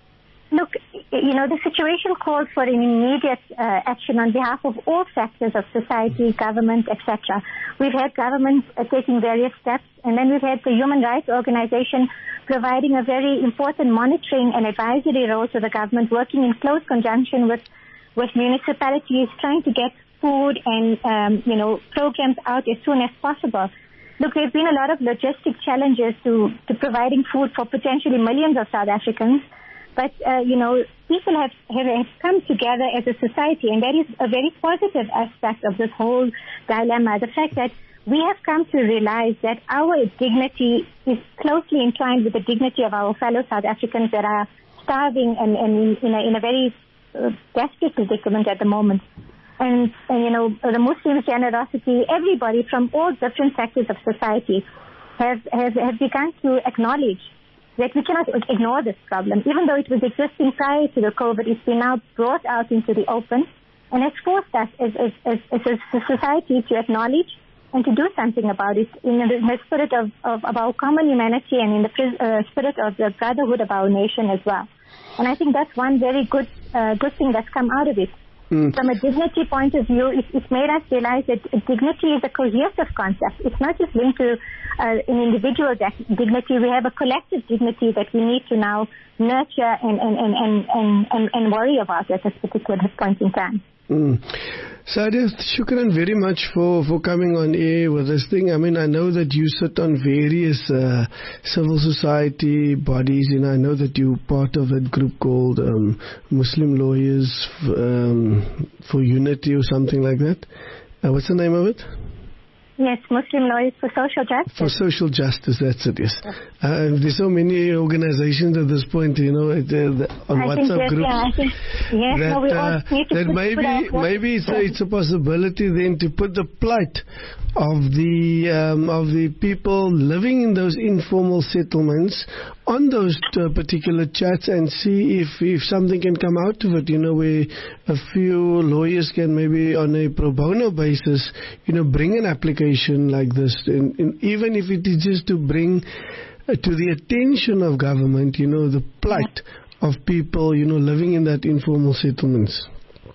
Look, you know, the situation calls for an immediate uh, action on behalf of all sectors of society, government, et cetera. We've had governments uh, taking various steps, and then we've had the Human Rights Organization providing a very important monitoring and advisory role to the government, working in close conjunction with, with municipalities, trying to get food and, um, you know, programs out as soon as possible. Look, there's been a lot of logistic challenges to, to providing food for potentially millions of South Africans. But, uh, you know, people have, have, have come together as a society, and that is a very positive aspect of this whole dilemma. The fact that we have come to realize that our dignity is closely entwined with the dignity of our fellow South Africans that are starving and, and in, a, in a very uh, desperate predicament at the moment. And, and, you know, the Muslim generosity, everybody from all different sectors of society has, has, has begun to acknowledge that we cannot ignore this problem. Even though it was existing prior to the COVID, it's been now brought out into the open and has forced us as, as, as, as a society to acknowledge and to do something about it in the, in the spirit of, of, of our common humanity and in the uh, spirit of the brotherhood of our nation as well. And I think that's one very good, uh, good thing that's come out of it. Mm. From a dignity point of view, it, it made us realize that dignity is a cohesive concept. It's not just linked to uh, an individual dignity. We have a collective dignity that we need to now nurture and, and, and, and, and, and, and worry about at this particular point in time. Mm. Sadia, shukran very much for, for coming on air with this thing. I mean, I know that you sit on various uh, civil society bodies, and I know that you're part of that group called um, Muslim Lawyers f- um, for Unity or something like that. Uh, what's the name of it? Yes, Muslim Lawyers for Social Justice. For Social Justice, that's it, yes. Uh, there's so many organizations at this point, you know, uh, the, on I WhatsApp think, groups. Yeah, I think, yes, that, no, we uh, all need to that put, maybe, put maybe it's a, it's a possibility then to put the plight of the um, of the people living in those informal settlements on those uh, particular chats and see if, if something can come out of it, you know, where a few lawyers can maybe on a pro bono basis, you know, bring an application like this, and, and even if it is just to bring uh, to the attention of government, you know, the plight of people, you know, living in that informal settlements.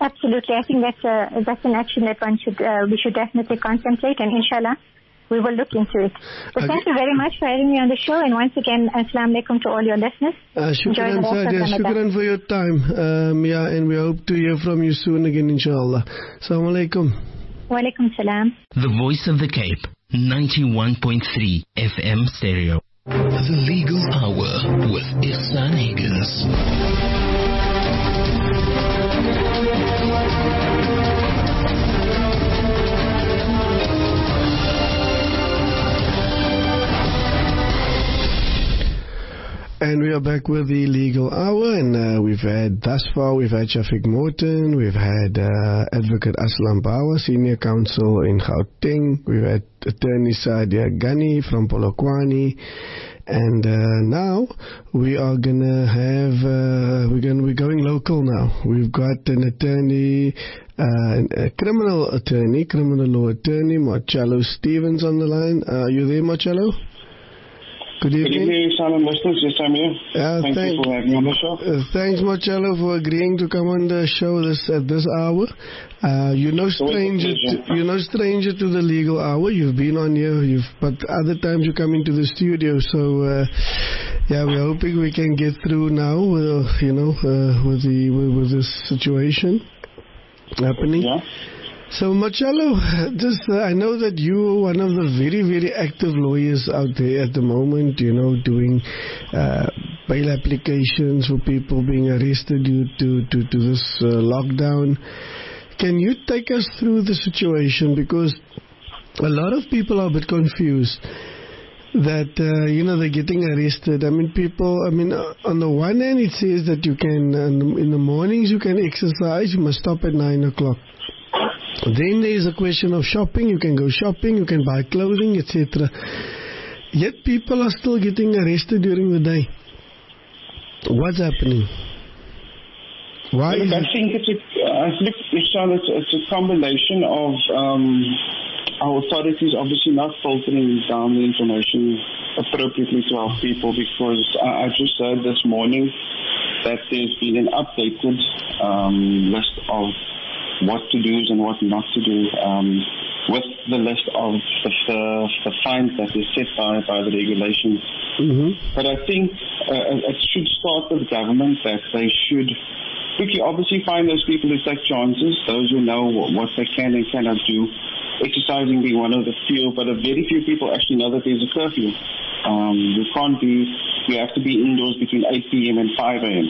Absolutely. I think that's a, that's an action that one should, uh, we should definitely contemplate, and inshallah, we will look into it. So okay. Thank you very much for having me on the show, and once again, Assalamu alaikum to all your listeners. Uh, shukran, sir. Yeah, shukran for your time. Um, yeah, and we hope to hear from you soon again, inshallah. Assalamu alaikum. Wa alaikum salam. The Voice of the Cape, ninety-one point three F M stereo. The Legal Hour with Ihsan Higgins. And we are back with the Legal Hour, and uh, we've had, thus far, we've had Shafiq Morton, we've had uh, Advocate Aslam Bawa, Senior Counsel in Gauteng, we've had Attorney Sadia Ghani from Polokwane, and uh, now we are gonna have, uh, we're gonna we're going local now. We've got an attorney, uh, a criminal attorney, criminal law attorney, Marcello Stevens on the line. Uh, are you there, Marcello? Good evening. Good evening, Simon listeners. Yes, I'm here. Uh, Thank thank, you for having me on the show. Uh, thanks, Marcello, for agreeing to come on the show this at this hour. Uh, you're no stranger. To, you're no stranger to the Legal Hour. You've been on here, you've, but other times you come into the studio. So, uh, yeah, we're hoping we can get through now. Uh, you know, uh, with the with, with this situation happening. Yeah. So, Marcello, just uh, I know that you are one of the very, very active lawyers out there at the moment, you know, doing uh, bail applications for people being arrested due to, to, to this uh, lockdown. Can you take us through the situation? Because a lot of people are a bit confused that, uh, you know, they're getting arrested. I mean, people, I mean, uh, on the one hand, it says that you can, uh, in the mornings you can exercise, you must stop at nine o'clock. Then there is a question of shopping. You can go shopping, you can buy clothing, et cetera. Yet people are still getting arrested during the day. What's happening? Why? Look, is I it? think it's a, I think it's, it's a combination of um, our authorities obviously not filtering down the information appropriately to our people, because I, I just heard this morning that there's been an updated um, list of what to do and what not to do, um, with the list of the, the, the fines that is set by, by the regulations. Mm-hmm. But I think uh, it should start with government, that they should quickly obviously find those people who take chances, those who know what, what they can and cannot do. Exercising being one of the few, but a very few people actually know that there's a curfew. Um, you can't be, you have to be indoors between eight p.m. and five a.m.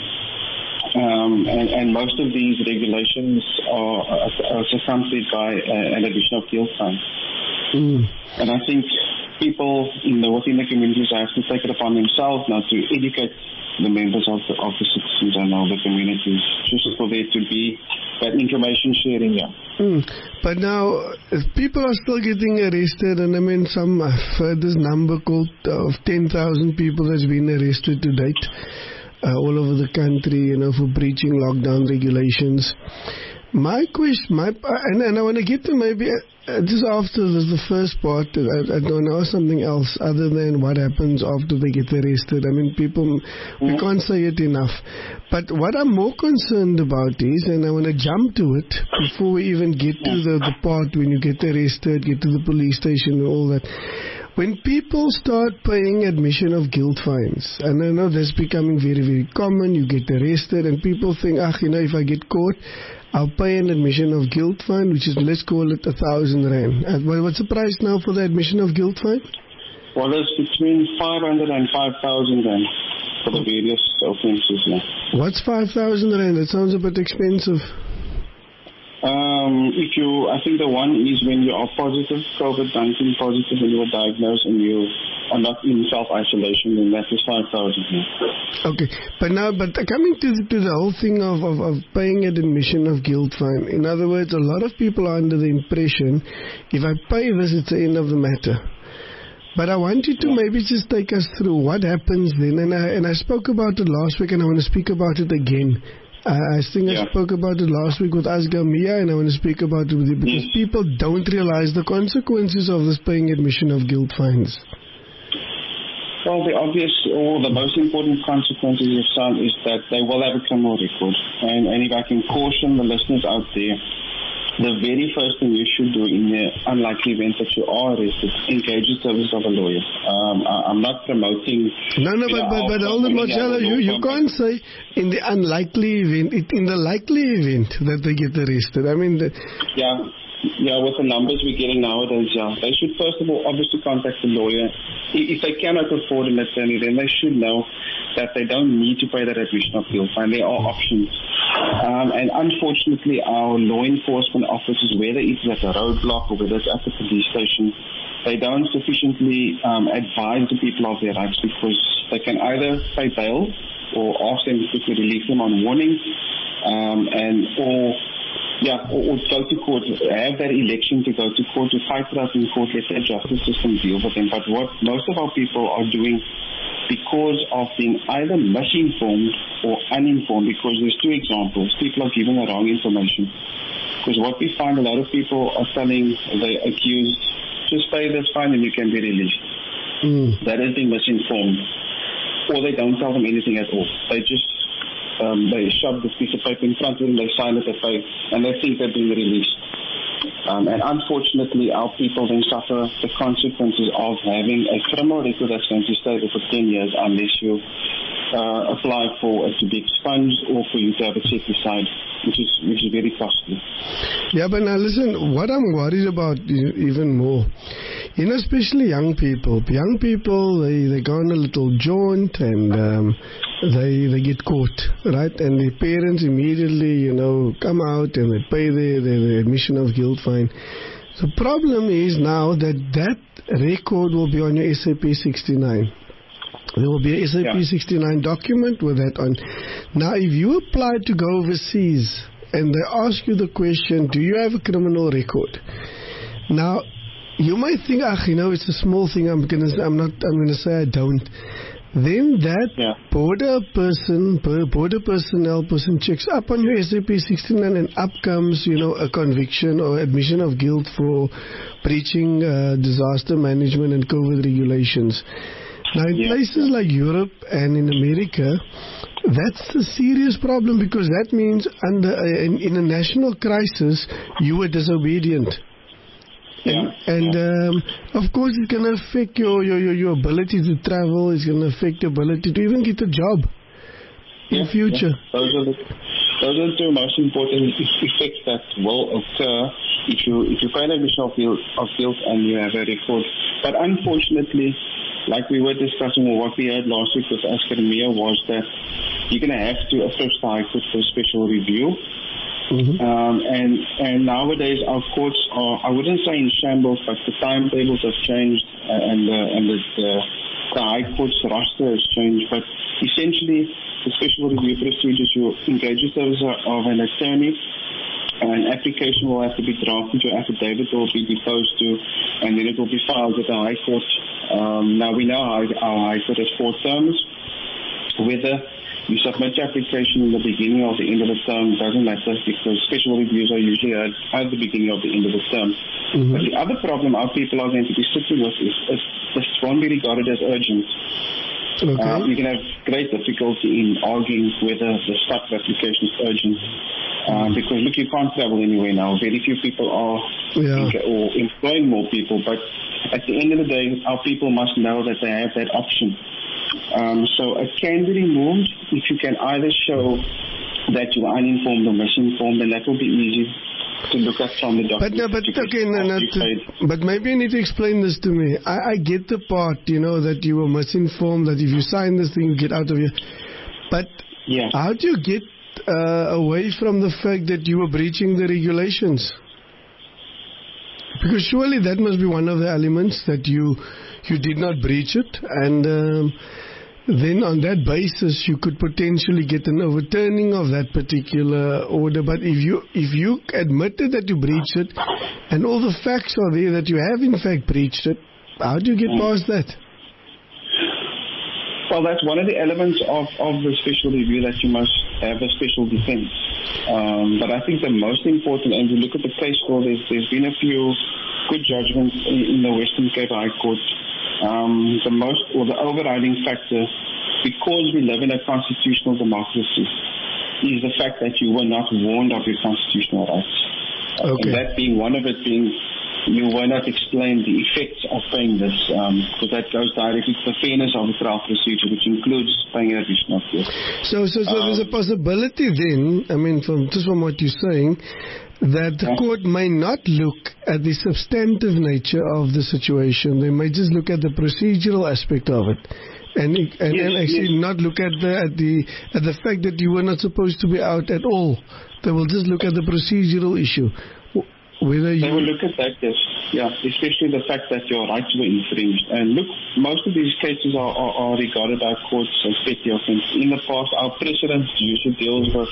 Um, and, and most of these regulations are, are accompanied by uh, an additional guilt fine. Mm. And I think people in the, within the communities have to take it upon themselves now to educate the members of the, of the citizens and of the communities, just for there to be that information sharing. Yeah. Mm. But now, if people are still getting arrested, and I mean, some I've heard this number called uh, of ten thousand people that's been arrested to date. Uh, all over the country, you know, for breaching lockdown regulations. My question, my, and, and I want to get to maybe uh, just after this, the first part, I, I don't know something else other than what happens after they get arrested. I mean, people, we can't say it enough. But what I'm more concerned about is, and I want to jump to it before we even get to the, the part when you get arrested, get to the police station and all that. When people start paying admission of guilt fines, and I know that's becoming very, very common, you get arrested and people think, ah, you know, if I get caught, I'll pay an admission of guilt fine, which is, let's call it a thousand rand. And what's the price now for the admission of guilt fine? Well, it's between five hundred and five thousand rand for the various offences now. What's five thousand rand? That sounds a bit expensive. Um, if you, I think the one is when you are positive, COVID nineteen positive, and you are diagnosed and you are not in self-isolation, then that is five thousand. Okay, but now, but coming to the, to the whole thing of, of, of paying an admission of guilt fine, in other words, a lot of people are under the impression, if I pay this, it's the end of the matter. But I want you to yeah. maybe just take us through what happens then, and I, and I spoke about it last week, and I want to speak about it again. Uh, I think yeah. I spoke about it last week with Asghar Mia, and I want to speak about it with you because yes. people don't realize the consequences of this paying admission of guilt fines. Well, the obvious or the most important consequences of some is that they will have a criminal record. And, and if I can caution the listeners out there, the very first thing you should do in the unlikely event that you are arrested, engage the service of a lawyer. Um, I, I'm not promoting... No, no, but, but, but hold on, Marcelo, you, you can't say in the unlikely event, it, in the likely event that they get arrested. I mean... The, yeah. Yeah, with the numbers we're getting nowadays, yeah. They should first of all obviously contact the lawyer. If they cannot afford an attorney, then they should know that they don't need to pay that admission of guilt fine. There are options. Um, and unfortunately, our law enforcement officers, whether it's at a roadblock or whether it's at the police station, they don't sufficiently um, advise the people of their rights, because they can either pay bail or ask them to quickly release them on warning, um, and or... Yeah, or, or go to court, have that election to go to court, to fight for us in court, let the justice system deal with them. But what most of our people are doing, because of being either misinformed or uninformed, because there's two examples, people are given the wrong information. Because what we find, a lot of people are telling the accused, just pay this fine and you can be released. Mm. That is being misinformed. Or they don't tell them anything at all. They just Um, they shove this piece of paper in front of them, they sign it, they pay, and they think they're being released. Um, and unfortunately, our people then suffer the consequences of having a criminal record that's going to stay there for ten years unless you uh, apply for it to be expunged or for you to have it set aside, which is, which is very costly. Yeah, but now listen, what I'm worried about even more, you know, especially young people. Young people, they, they go on a little jaunt and um, they they get caught, right? And the parents immediately, you know, come out and they pay their, their, their admission of guilt fine. The problem is now that that record will be on your S A P sixty-nine. There will be a S A P sixty-nine document with that on. Now, if you apply to go overseas and they ask you the question, do you have a criminal record? Now, you might think, ah, you know, it's a small thing. I'm gonna, I'm not, I'm gonna say I don't. Then that yeah. border person, border personnel person checks up on your S A P sixty-nine, and up comes, you know, a conviction or admission of guilt for breaching uh, disaster management and COVID regulations. Now, in yeah. places like Europe and in America, that's a serious problem, because that means under uh, in, in a national crisis, you were disobedient. Yeah. And, and um, of course, it's going to affect your, your, your, your ability to travel. It's going to affect your ability to even get a job in yeah, future. Yeah. Those are the those are the two most important effects that will occur if you if you find a admission of guilt, of guilt and you have a record. But unfortunately, like we were discussing, or what we heard last week with Asker and Mia, was that you're going to have to approach the High Court for a special review. Mm-hmm. Um, and and nowadays our courts are, I wouldn't say in shambles, but the timetables have changed, uh, and uh, and the, the, the High Court's roster has changed. But essentially, the special review procedures, you engage the service of an attorney, an application will have to be drafted, your affidavit will be deposed to, and then it will be filed with the High Court. Um, now we know how our High Court has four terms. Whether you submit your application in the beginning or the end of the term doesn't matter, because special reviews are usually at, at the beginning of the end of the term. Mm-hmm. But the other problem our people are going to be sitting with is, is this won't be regarded as urgent. Okay. Uh, you can have great difficulty in arguing whether the start application is urgent. Um, because, look, you can't travel anywhere now. Very few people are yeah. in, or employing more people. But at the end of the day, our people must know that they have that option. Um, so it can be removed if you can either show that you are uninformed or misinformed, and that will be easy to look at from the document. But, no, but okay, no, no, to, but maybe you need to explain this to me. I, I get the part, you know, that you were misinformed, that if you sign this thing, you get out of here. But yeah. how do you get uh, away from the fact that you were breaching the regulations? Because surely that must be one of the elements, that you you did not breach it, and um, then on that basis you could potentially get an overturning of that particular order. But if you if you admitted that you breached it, and all the facts are there that you have in fact breached it, how do you get past that? Well, that's one of the elements of, of the special review, that you must have a special defense. Um, but I think the most important, and you look at the case law, there's, there's been a few good judgments in, in the Western Cape High Court um, the most or the overriding factor, because we live in a constitutional democracy, is the fact that you were not warned of your constitutional rights. Okay. And that being one of it being you were not explained the effects of paying this, um, because that goes directly to the fairness of the trial procedure, which includes paying an additional fee. So, so, so um, there's a possibility then, I mean, from just from what you're saying, that the yeah. court may not look at the substantive nature of the situation. They may just look at the procedural aspect of it. And, and, yes, and actually yes. not look at the at the at the fact that you were not supposed to be out at all. They will just look at the procedural issue. Whether you they will look at that, yes. Yeah, especially the fact that your rights were infringed. And look, most of these cases are, are, are regarded by courts as petty offences. In the past, our precedent usually deals with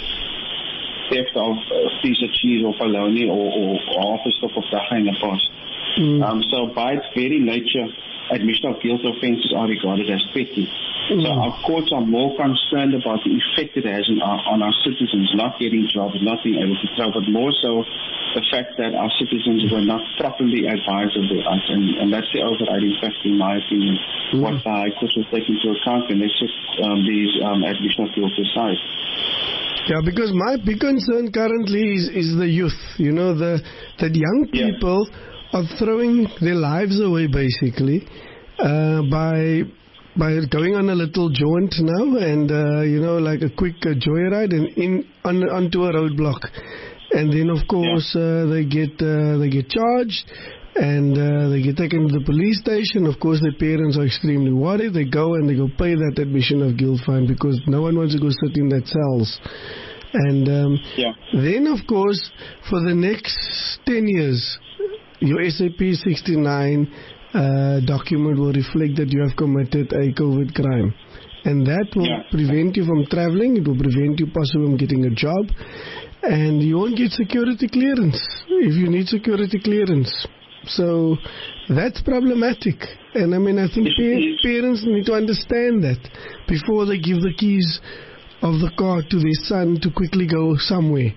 theft of a piece of cheese or bologna or, or, or half a stop of dacha in the past. Mm. Um, so by its very nature, admission of guilt offences are regarded as petty. Mm. So our courts are more concerned about the effect it has on our, on our citizens not getting jobs, not being able to travel, but more so the fact that our citizens were not properly advised of their rights. And, and that's the overriding factor, in my opinion, mm. what the High Court will take into account when they set um, these um, admission of guilt aside. Yeah, because my big concern currently is, is the youth. You know, the that young people yeah. are throwing their lives away, basically, uh, by by going on a little jaunt now, and uh, you know, like a quick uh, joyride, and in on onto a roadblock, and then of course yeah. uh, they get uh, they get charged. And uh, they get taken to the police station. Of course, their parents are extremely worried. They go and they go pay that admission of guilt fine because no one wants to go sit in that cells. And um, yeah. then, of course, for the next ten years, your S A P sixty-nine uh, document will reflect that you have committed a COVID crime. And that will yeah. prevent you from traveling. It will prevent you possibly from getting a job. And you won't get security clearance if you need security clearance. So that's problematic. And I mean, I think pa- parents need to understand that before they give the keys of the car to their son to quickly go somewhere.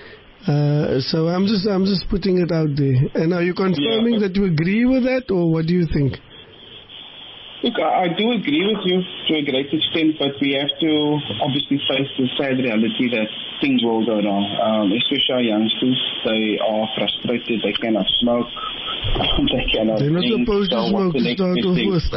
Uh, so I'm just I'm just putting it out there. And are you confirming yeah. that you agree with that, or what do you think? Look, I, I do agree with you to a great extent, but we have to obviously face the sad reality that things will go wrong, um, especially our youngsters. They are frustrated, they cannot smoke, they cannot They're not drink, supposed to smoke to start off with.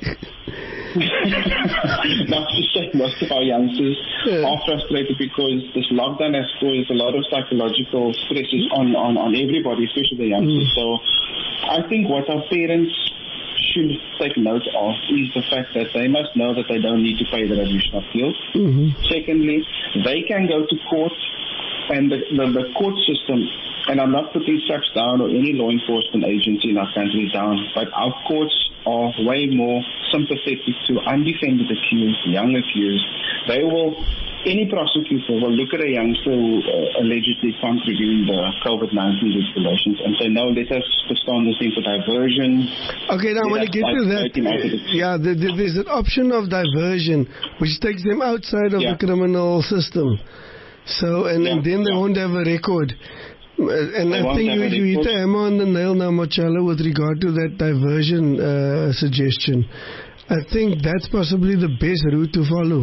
Not to say most of our youngsters yeah. are frustrated because this lockdown has caused a lot of psychological stresses on, on, on everybody, especially the youngsters. Mm. So I think what our parents should take note of is the fact that they must know that they don't need to pay the admission of guilt. Mm-hmm. Secondly, they can go to court, and the, the, the court system, and I'm not putting such down or any law enforcement agency in our country down, but our courts are way more sympathetic to undefended accused, young accused. They will, any prosecutor will look at a youngster who uh, allegedly contravened the COVID nineteen regulations and say, no, let us postpone this thing for diversion. Okay, now when I get to that, yeah, the, the, there's an option of diversion which takes them outside of yeah. the criminal system. So, and, yeah, and then they yeah. won't have a record. And I think you, you hit the hammer on the nail now, Machala, with regard to that diversion uh, suggestion. I think that's possibly the best route to follow.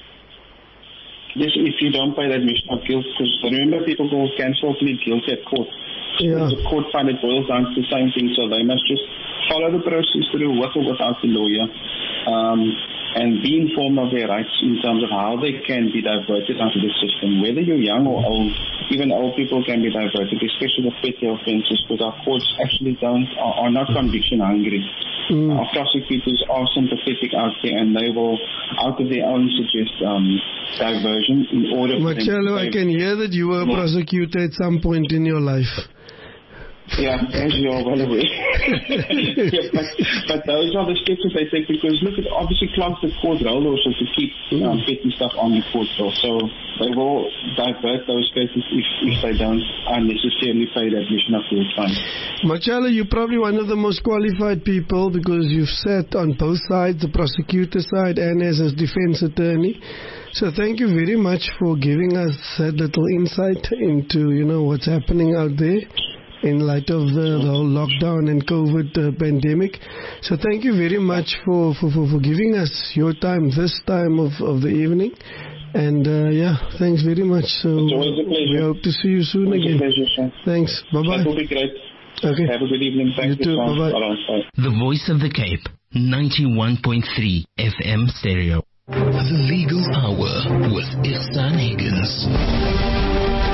Yes, if you don't pay that admission of guilt, because remember, people will cancel plead guilty at court. Yeah. The court find it boils down to the same thing, so they must just follow the process through with or without the lawyer. Um, and be informed of their rights in terms of how they can be diverted onto the system. Whether you're young or old, even old people can be diverted, especially the petty offences, because our courts actually don't are, are not conviction hungry. Mm. Our prosecutors are sympathetic out there, and they will, out of their own, suggest um, diversion in order for Machala, I can hear that you were a prosecutor at some point in your life. Yeah, as you are well aware. yeah, but, but those are the steps that they take, because look, it obviously clogs the court roll also to keep um, petty stuff on the court roll. So they will divert those cases if, if they don't unnecessarily pay the admission of guilt fine. Machala, you're probably one of the most qualified people because you've sat on both sides, the prosecutor side and as a defense attorney. So thank you very much for giving us that little insight into, you know, what's happening out there. in light of the, the whole lockdown and COVID uh, pandemic. So thank you very much for, for, for, for giving us your time this time of, of the evening. And uh, yeah, thanks very much. So it's always a pleasure. We hope to see you soon it's again. A pleasure, sir. Thanks. Bye-bye. That will be great. Okay. Have a good evening. Thank you. You too. Bye-bye. Bye-bye. The Voice of the Cape, ninety-one point three F M stereo. The Legal Hour with Ihsan Higgins.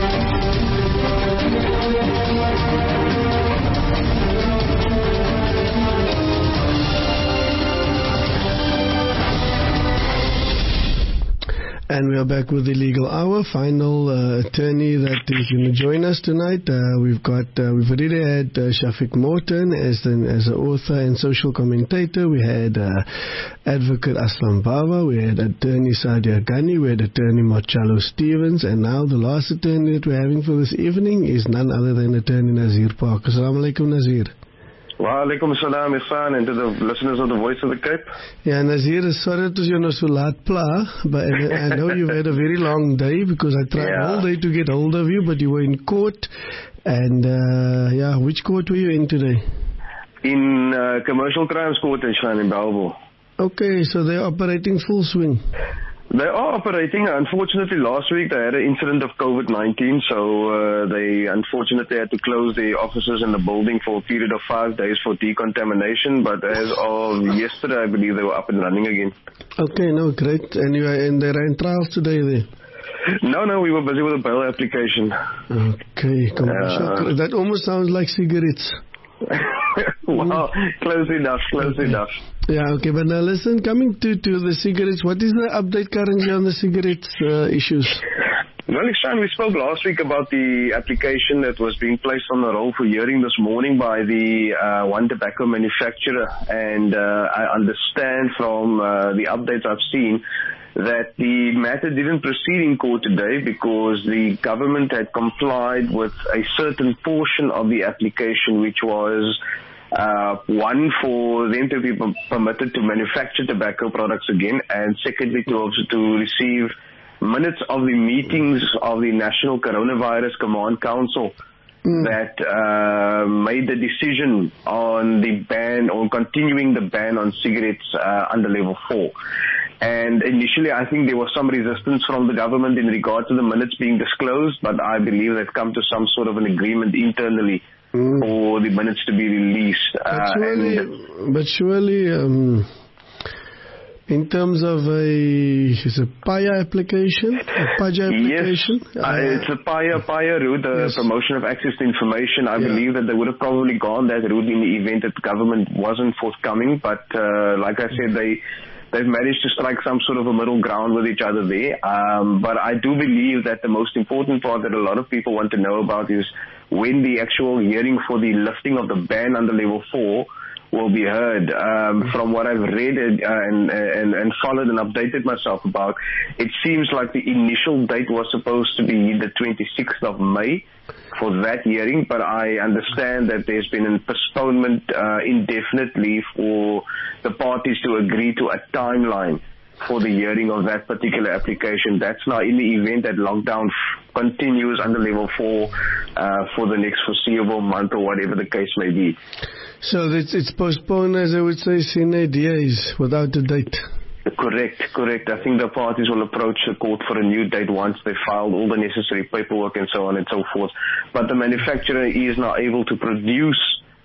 And we are back with the Legal Hour. Final uh, attorney that is going to join us tonight. Uh, we've got uh, we've already had uh, Shafiq Morton as an as an author and social commentator. We had uh, advocate Aslam Bawa. We had attorney Sadia Ghani. We had attorney Marcello Stevens. And now the last attorney that we're having for this evening is none other than attorney Nazir Park. Assalamu alaikum, Nazir. Wa alaikum salam, Ihsan, and to the listeners of the Voice of the Cape. Yeah, Nazir, sorry to you know so laat pla, but I know you've had a very long day because I tried yeah. all day to get hold of you, but you were in court. And uh, yeah, which court were you in today? In uh, Commercial Crimes Court in Shan in Bellville. Okay, so they're operating full swing. They are operating. Unfortunately, last week they had an incident of COVID nineteen, so uh, they unfortunately had to close the offices in the building for a period of five days for decontamination. But as of yesterday, I believe they were up and running again. Okay, no, great. And you are in the rain trials today there? No, no, we were busy with a bail application. Okay, commercial. Uh, that almost sounds like cigarettes. Wow, close enough, close enough. Yeah, okay, but now listen, coming to, to the cigarettes, what is the update currently on the cigarettes uh, issues? Well, Ihsan, we spoke last week about the application that was being placed on the roll for hearing this morning by the uh, one tobacco manufacturer, and uh, I understand from uh, the updates I've seen that the matter didn't proceed in court today because the government had complied with a certain portion of the application, which was Uh, one, for them to be permitted to manufacture tobacco products again, and secondly, to also to receive minutes of the meetings of the National Coronavirus Command Council mm. that uh, made the decision on the ban, or continuing the ban on cigarettes uh, under level four. And initially, I think there was some resistance from the government in regard to the minutes being disclosed, but I believe they've come to some sort of an agreement internally Mm. for the minutes to be released. But uh, surely, but surely um, in terms of a, is a P A Y A application? A P A J A application? Yes, uh, it's a P A Y A, P A Y A route, the yes. promotion of access to information. I yeah. believe that they would have probably gone that route in the event that the government wasn't forthcoming, but uh, like I said, they They've managed to strike some sort of a middle ground with each other there. Um, but I do believe that the most important part that a lot of people want to know about is when the actual hearing for the lifting of the ban under level four will be heard. Um, from what I've read and, and, and, and followed and updated myself about, it seems like the initial date was supposed to be the twenty-sixth of May for that hearing, but I understand that there's been a postponement uh, indefinitely for the parties to agree to a timeline for the hearing of that particular application. That's now in the event that lockdown f- continues under level four uh, for the next foreseeable month or whatever the case may be. So it's, it's postponed, as I would say, sine dies, without a date. Correct, correct. I think the parties will approach the court for a new date once they've filed all the necessary paperwork and so on and so forth. But the manufacturer is now able to produce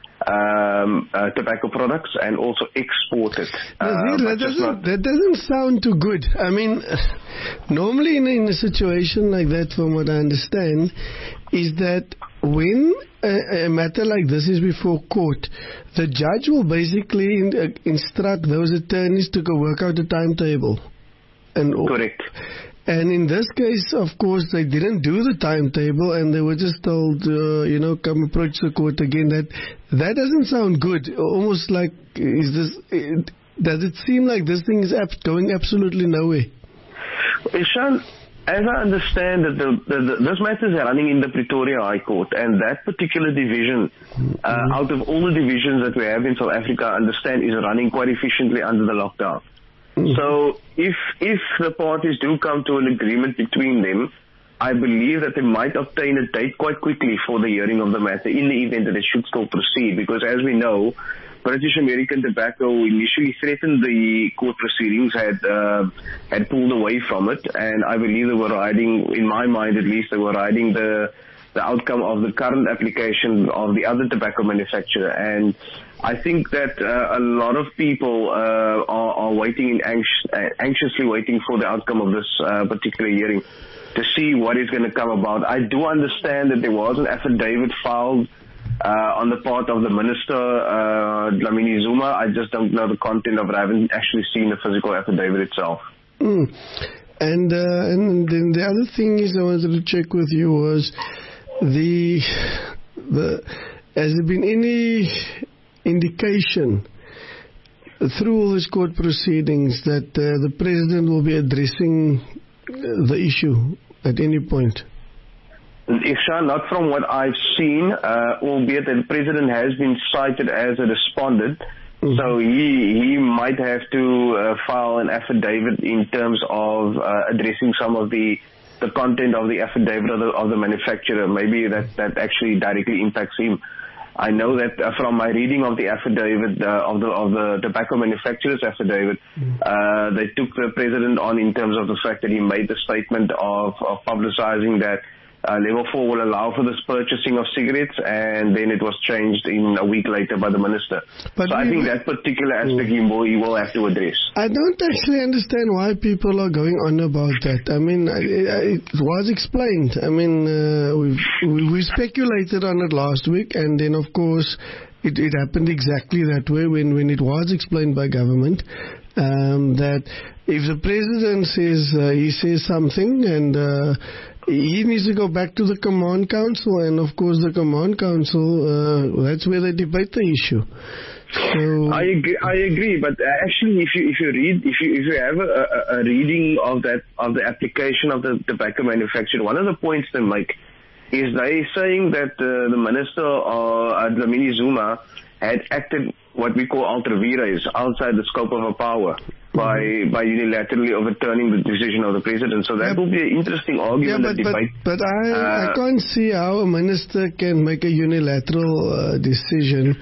um, uh, tobacco products and also export it. Uh, Nazir, that, doesn't, that doesn't sound too good. I mean, normally in, in a situation like that, from what I understand, is that when a, a matter like this is before court, the judge will basically in, uh, instruct those attorneys to go work out a timetable. And Correct. And in this case, of course, they didn't do the timetable, and they were just told, uh, you know, come approach the court again. That that doesn't sound good. Almost like, is this? It, does it seem like this thing is ab- going absolutely nowhere? Ihsan, as I understand that the, the, the, this matter is running in the Pretoria High Court, and that particular division, uh, mm-hmm. out of all the divisions that we have in South Africa, I understand is running quite efficiently under the lockdown. Mm-hmm. So if if the parties do come to an agreement between them I believe that they might obtain a date quite quickly for the hearing of the matter in the event that it should still proceed, because as we know, British American Tobacco initially threatened the court proceedings, had uh, had pulled away from it, and I believe they were riding, in my mind at least, they were riding the the outcome of the current application of the other tobacco manufacturer. And I think that uh, a lot of people uh, are, are waiting, in anx- uh, anxiously waiting for the outcome of this uh, particular hearing to see what is going to come about. I do understand that there was an affidavit filed Uh, on the part of the Minister, uh, Dlamini Zuma. I just don't know the content of it. I haven't actually seen the physical affidavit itself. Mm. And, uh, and then the other thing is I wanted to check with you was the, the has there been any indication through all these court proceedings that uh, the President will be addressing the issue at any point? Ihsan, not from what I've seen, uh, albeit that the President has been cited as a respondent, mm-hmm. so he he might have to uh, file an affidavit in terms of uh, addressing some of the the content of the affidavit of the, of the manufacturer. Maybe that, that actually directly impacts him. I know that uh, from my reading of the affidavit, uh, of the of the tobacco manufacturer's affidavit, mm. uh, they took the President on in terms of the fact that he made the statement of, of publicizing that Uh, level four will allow for this purchasing of cigarettes, and then it was changed in a week later by the minister. But so I think that particular aspect he will, he will have to address. I don't actually understand why people are going on about that. I mean, it, it was explained. I mean, uh, we we speculated on it last week, and then of course it, it happened exactly that way when, when it was explained by government. Um, that if the President says uh, he says something and uh, he needs to go back to the Command Council, and of course the Command Council, uh, that's where they debate the issue. So I agree, I agree, but actually, if you if you read if you if you have a, a, a reading of that of the application of the tobacco manufacturer, one of the points they make is they saying that uh, the minister, uh, Dlamini Zuma, had acted what we call ultra vires, outside the scope of her power, by mm-hmm. by unilaterally overturning the decision of the President. So that yeah. will be an interesting argument. Yeah, but, but, but I, uh, I can't see how a minister can make a unilateral uh, decision.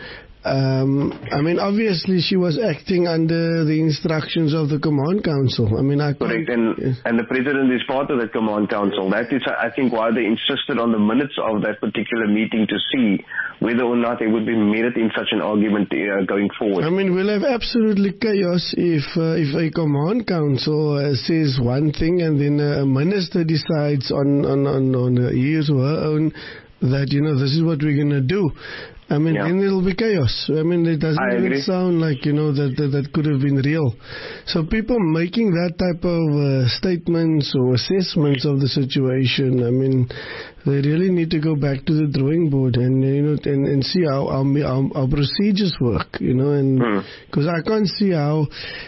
Um, I mean, obviously she was acting under the instructions of the Command Council. I mean, I correct, and, and the President is part of the Command Council. That is, I think, why they insisted on the minutes of that particular meeting to see whether or not they would be merit in such an argument uh, going forward. I mean, we'll have absolutely chaos if uh, if a Command Council uh, says one thing and then a minister decides on on on, on his or her own that, you know, this is what we're going to do. I mean, yeah. then it'll be chaos. I mean, it doesn't I even agree. sound like, you know, that, that that could have been real. So people making that type of uh, statements or assessments of the situation, I mean, they really need to go back to the drawing board and, you know, and, and see how our, our, our procedures work, you know, and because mm. I can't see how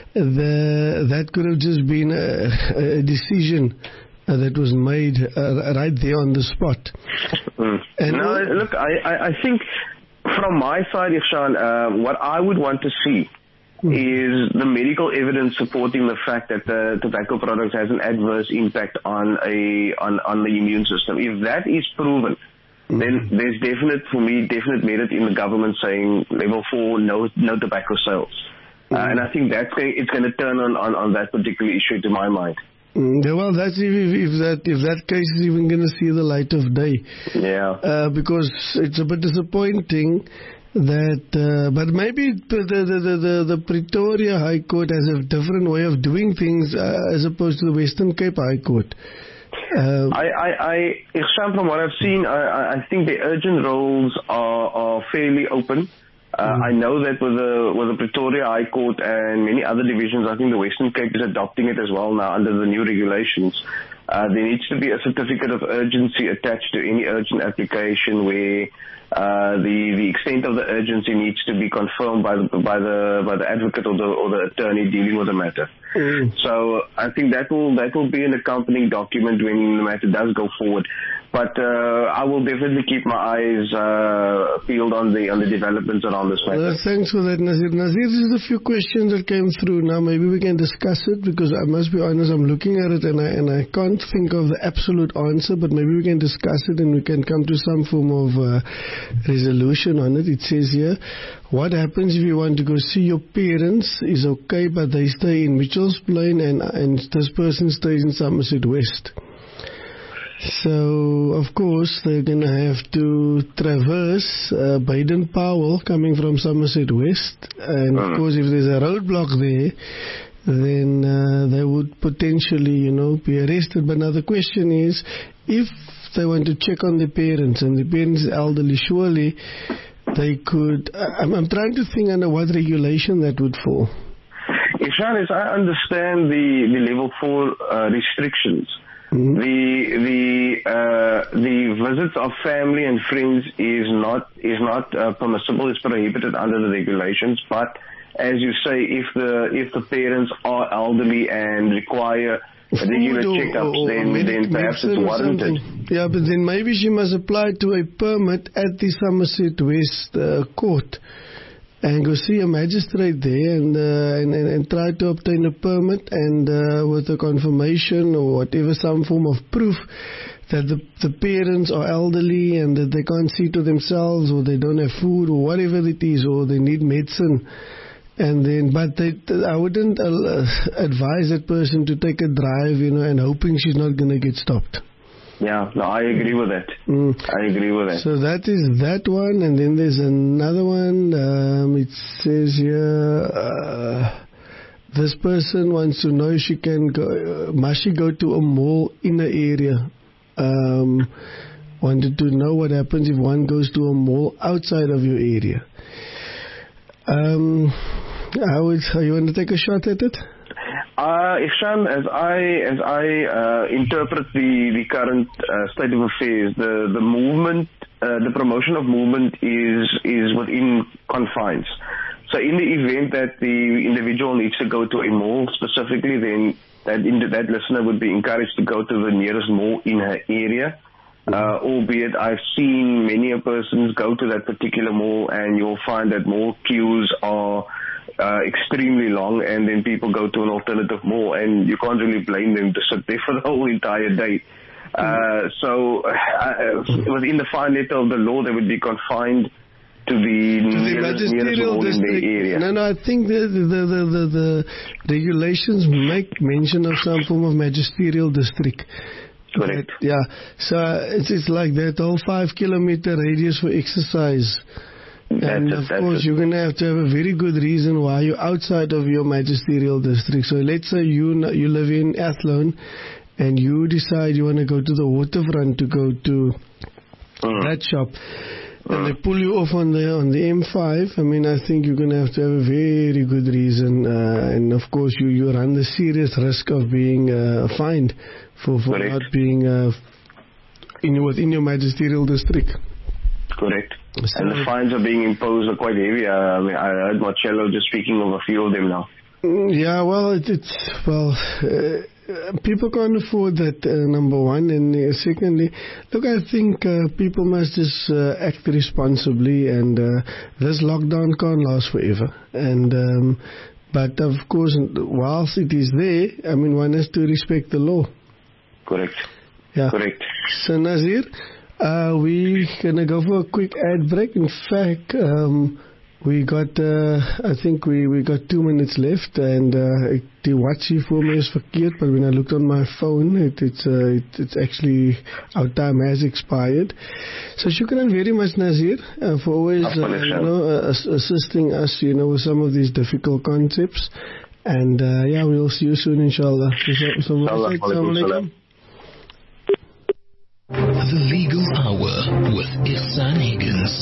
the that could have just been a, a decision Uh, that was made uh, right there on the spot. Mm. And no, look, I, I, I think from my side, Ihsan, uh, what I would want to see mm. is the medical evidence supporting the fact that the tobacco product has an adverse impact on a on, on the immune system. If that is proven, mm. then there's definite, for me, definite merit in the government saying level four, no no tobacco sales. Mm. Uh, and I think that's going, it's going to turn on, on, on that particular issue to my mind. Mm, well, that's if, if that if that case is even going to see the light of day. Yeah. Uh, because it's a bit disappointing that, uh, but maybe the the, the the the Pretoria High Court has a different way of doing things uh, as opposed to the Western Cape High Court. Uh, I, I, I, Ihsan, from what I've seen, I, I think the urgent roles are, are fairly open. Uh, mm. I know that with the with the Pretoria High Court and many other divisions, I think the Western Cape is adopting it as well now under the new regulations. Uh, there needs to be a certificate of urgency attached to any urgent application where uh, the the extent of the urgency needs to be confirmed by the by the by the advocate or the or the attorney dealing with the matter. Mm. So I think that will that will be an accompanying document when the matter does go forward. But uh, I will definitely keep my eyes uh, peeled on the on the developments around this matter. Well, thanks for that, Nazir. Nazir, this is a few questions that came through. Now maybe we can discuss it, because I must be honest, I'm looking at it and I and I can't think of the absolute answer, but maybe we can discuss it and we can come to some form of uh, resolution on it. It says here, what happens if you want to go see your parents is okay, but they stay in Mitchell's Plain and, and this person stays in Somerset West. So, of course, they're going to have to traverse uh, Baden-Powell coming from Somerset West. And, of course, if there's a roadblock there, then uh, they would potentially, you know, be arrested. But now the question is, if they want to check on their parents and the parents are elderly, surely they could... I'm, I'm trying to think under what regulation that would fall. Ishan, as I understand the, the level four uh, restrictions, Mm-hmm. The the uh, the visits of family and friends is not is not uh, permissible. It's prohibited under the regulations. But as you say, if the if the parents are elderly and require regular checkups, or, or then medic, then perhaps it's warranted. Yeah, but then maybe she must apply to a permit at the Somerset West uh, court and go see a magistrate there and, uh, and, and and try to obtain a permit and uh, with a confirmation or whatever, some form of proof that the, the parents are elderly and that they can't see to themselves, or they don't have food, or whatever it is, or they need medicine. And then, but they, I wouldn't uh, advise that person to take a drive, you know, and hoping she's not going to get stopped. Yeah, no, I agree with that. Mm. I agree with that. So that is that one, and then there's another one. Um, it says here, uh, this person wants to know if she can go, uh, must she go to a mall in the area? Um, wanted to know what happens if one goes to a mall outside of your area. Um, I would. You want to take a shot at it? Uh, Ihsan, as I as I uh, interpret the the current uh, state of affairs, the the movement, uh, the promotion of movement is is within confines. So, in the event that the individual needs to go to a mall specifically, then that that listener would be encouraged to go to the nearest mall in her area. Uh, albeit I've seen many a persons go to that particular mall, and you'll find that mall queues are Uh, extremely long, and then people go to an alternative mall, and you can't really blame them to sit there for the whole entire day. Uh, so uh, within the fine letter of the law, they would be confined to the, to the nearest, nearest mall in the area. No, no, I think the the, the, the, the regulations make mention of some form of magisterial district. Correct. But, yeah, so it's, it's like that whole five kilometer radius for exercise. And that's of it, course, it. you're going to have to have a very good reason why you're outside of your magisterial district. So let's say you you live in Athlone and you decide you want to go to the waterfront to go to mm. that shop. Mm. And they pull you off on the on the M five. I mean, I think you're going to have to have a very good reason. Uh, and of course, you, you run the serious risk of being uh, fined for, for not being uh, in, within your magisterial district. Correct. So, and the fines are being imposed are quite heavy. Uh, I mean, I heard Marcello just speaking of a few of them now. Yeah, well, it, it's, well, uh, people can't afford that, uh, number one. And uh, secondly, look, I think uh, people must just uh, act responsibly, and uh, this lockdown can't last forever. And, um, but of course, whilst it is there, I mean, one has to respect the law. Correct. Yeah. Correct. So, Nazir, Uh, we're going to go for a quick ad break. In fact, um, we got, uh, I think we, we got two minutes left, and uh, die watch hier voor me is verkeerd, but when I looked on my phone, it, it's, uh, it, it's actually, our time has expired. So, shukran very much, Nazir, uh, for always, uh, you know, uh, assisting us, you know, with some of these difficult concepts. And, uh, yeah, we'll see you soon, inshallah. So, so, The Legal Hour with Ihsan Higgins.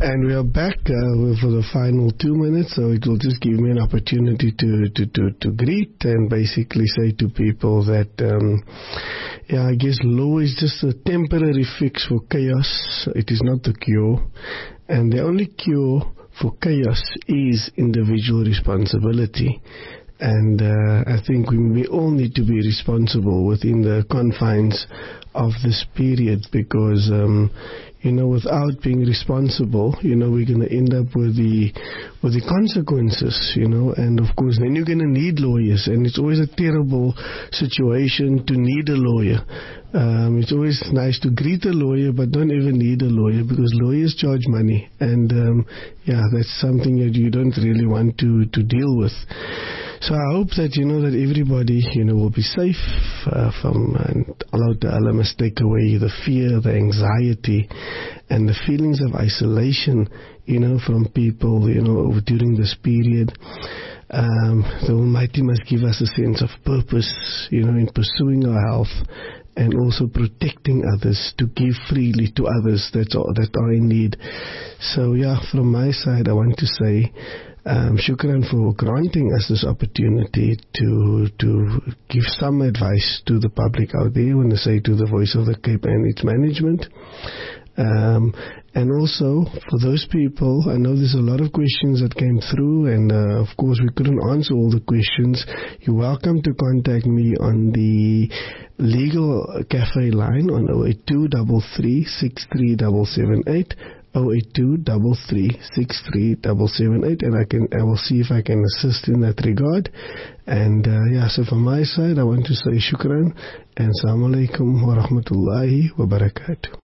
And we are back uh, for the final two minutes, so it will just give me an opportunity to, to, to, to greet and basically say to people that, um, yeah, I guess law is just a temporary fix for chaos. It is not the cure. And the only cure for chaos is individual responsibility. And uh, I think we, we all need to be responsible within the confines of this period, because um, you know, without being responsible, you know, we're going to end up with the with the consequences, you know, and of course then you're going to need lawyers, and it's always a terrible situation to need a lawyer. Um, it's always nice to greet a lawyer, but don't ever need a lawyer, because lawyers charge money, and um, yeah, that's something that you don't really want to, to deal with. So I hope that, you know, that everybody, you know, will be safe uh, from, and Allah Ta'ala must take away the fear, the anxiety, and the feelings of isolation, you know, from people, you know, during this period. Um, the Almighty must give us a sense of purpose, you know, in pursuing our health, and also protecting others, to give freely to others that are, that are in need. So yeah, from my side, I want to say, Um, shukran for granting us this opportunity to to give some advice to the public out there, when they say to the Voice of the Cape and its management. Um, and also for those people, I know there's a lot of questions that came through, and uh, of course we couldn't answer all the questions. You're welcome to contact me on the Legal Cafe line on oh eight two, three three, six three seven seven eight. oh eight two, three three, six three seven seven eight, and I can I will see if I can assist in that regard. And uh, yeah, so from my side, I want to say shukran and assalamu alaikum wa rahmatullahi wa barakatuh.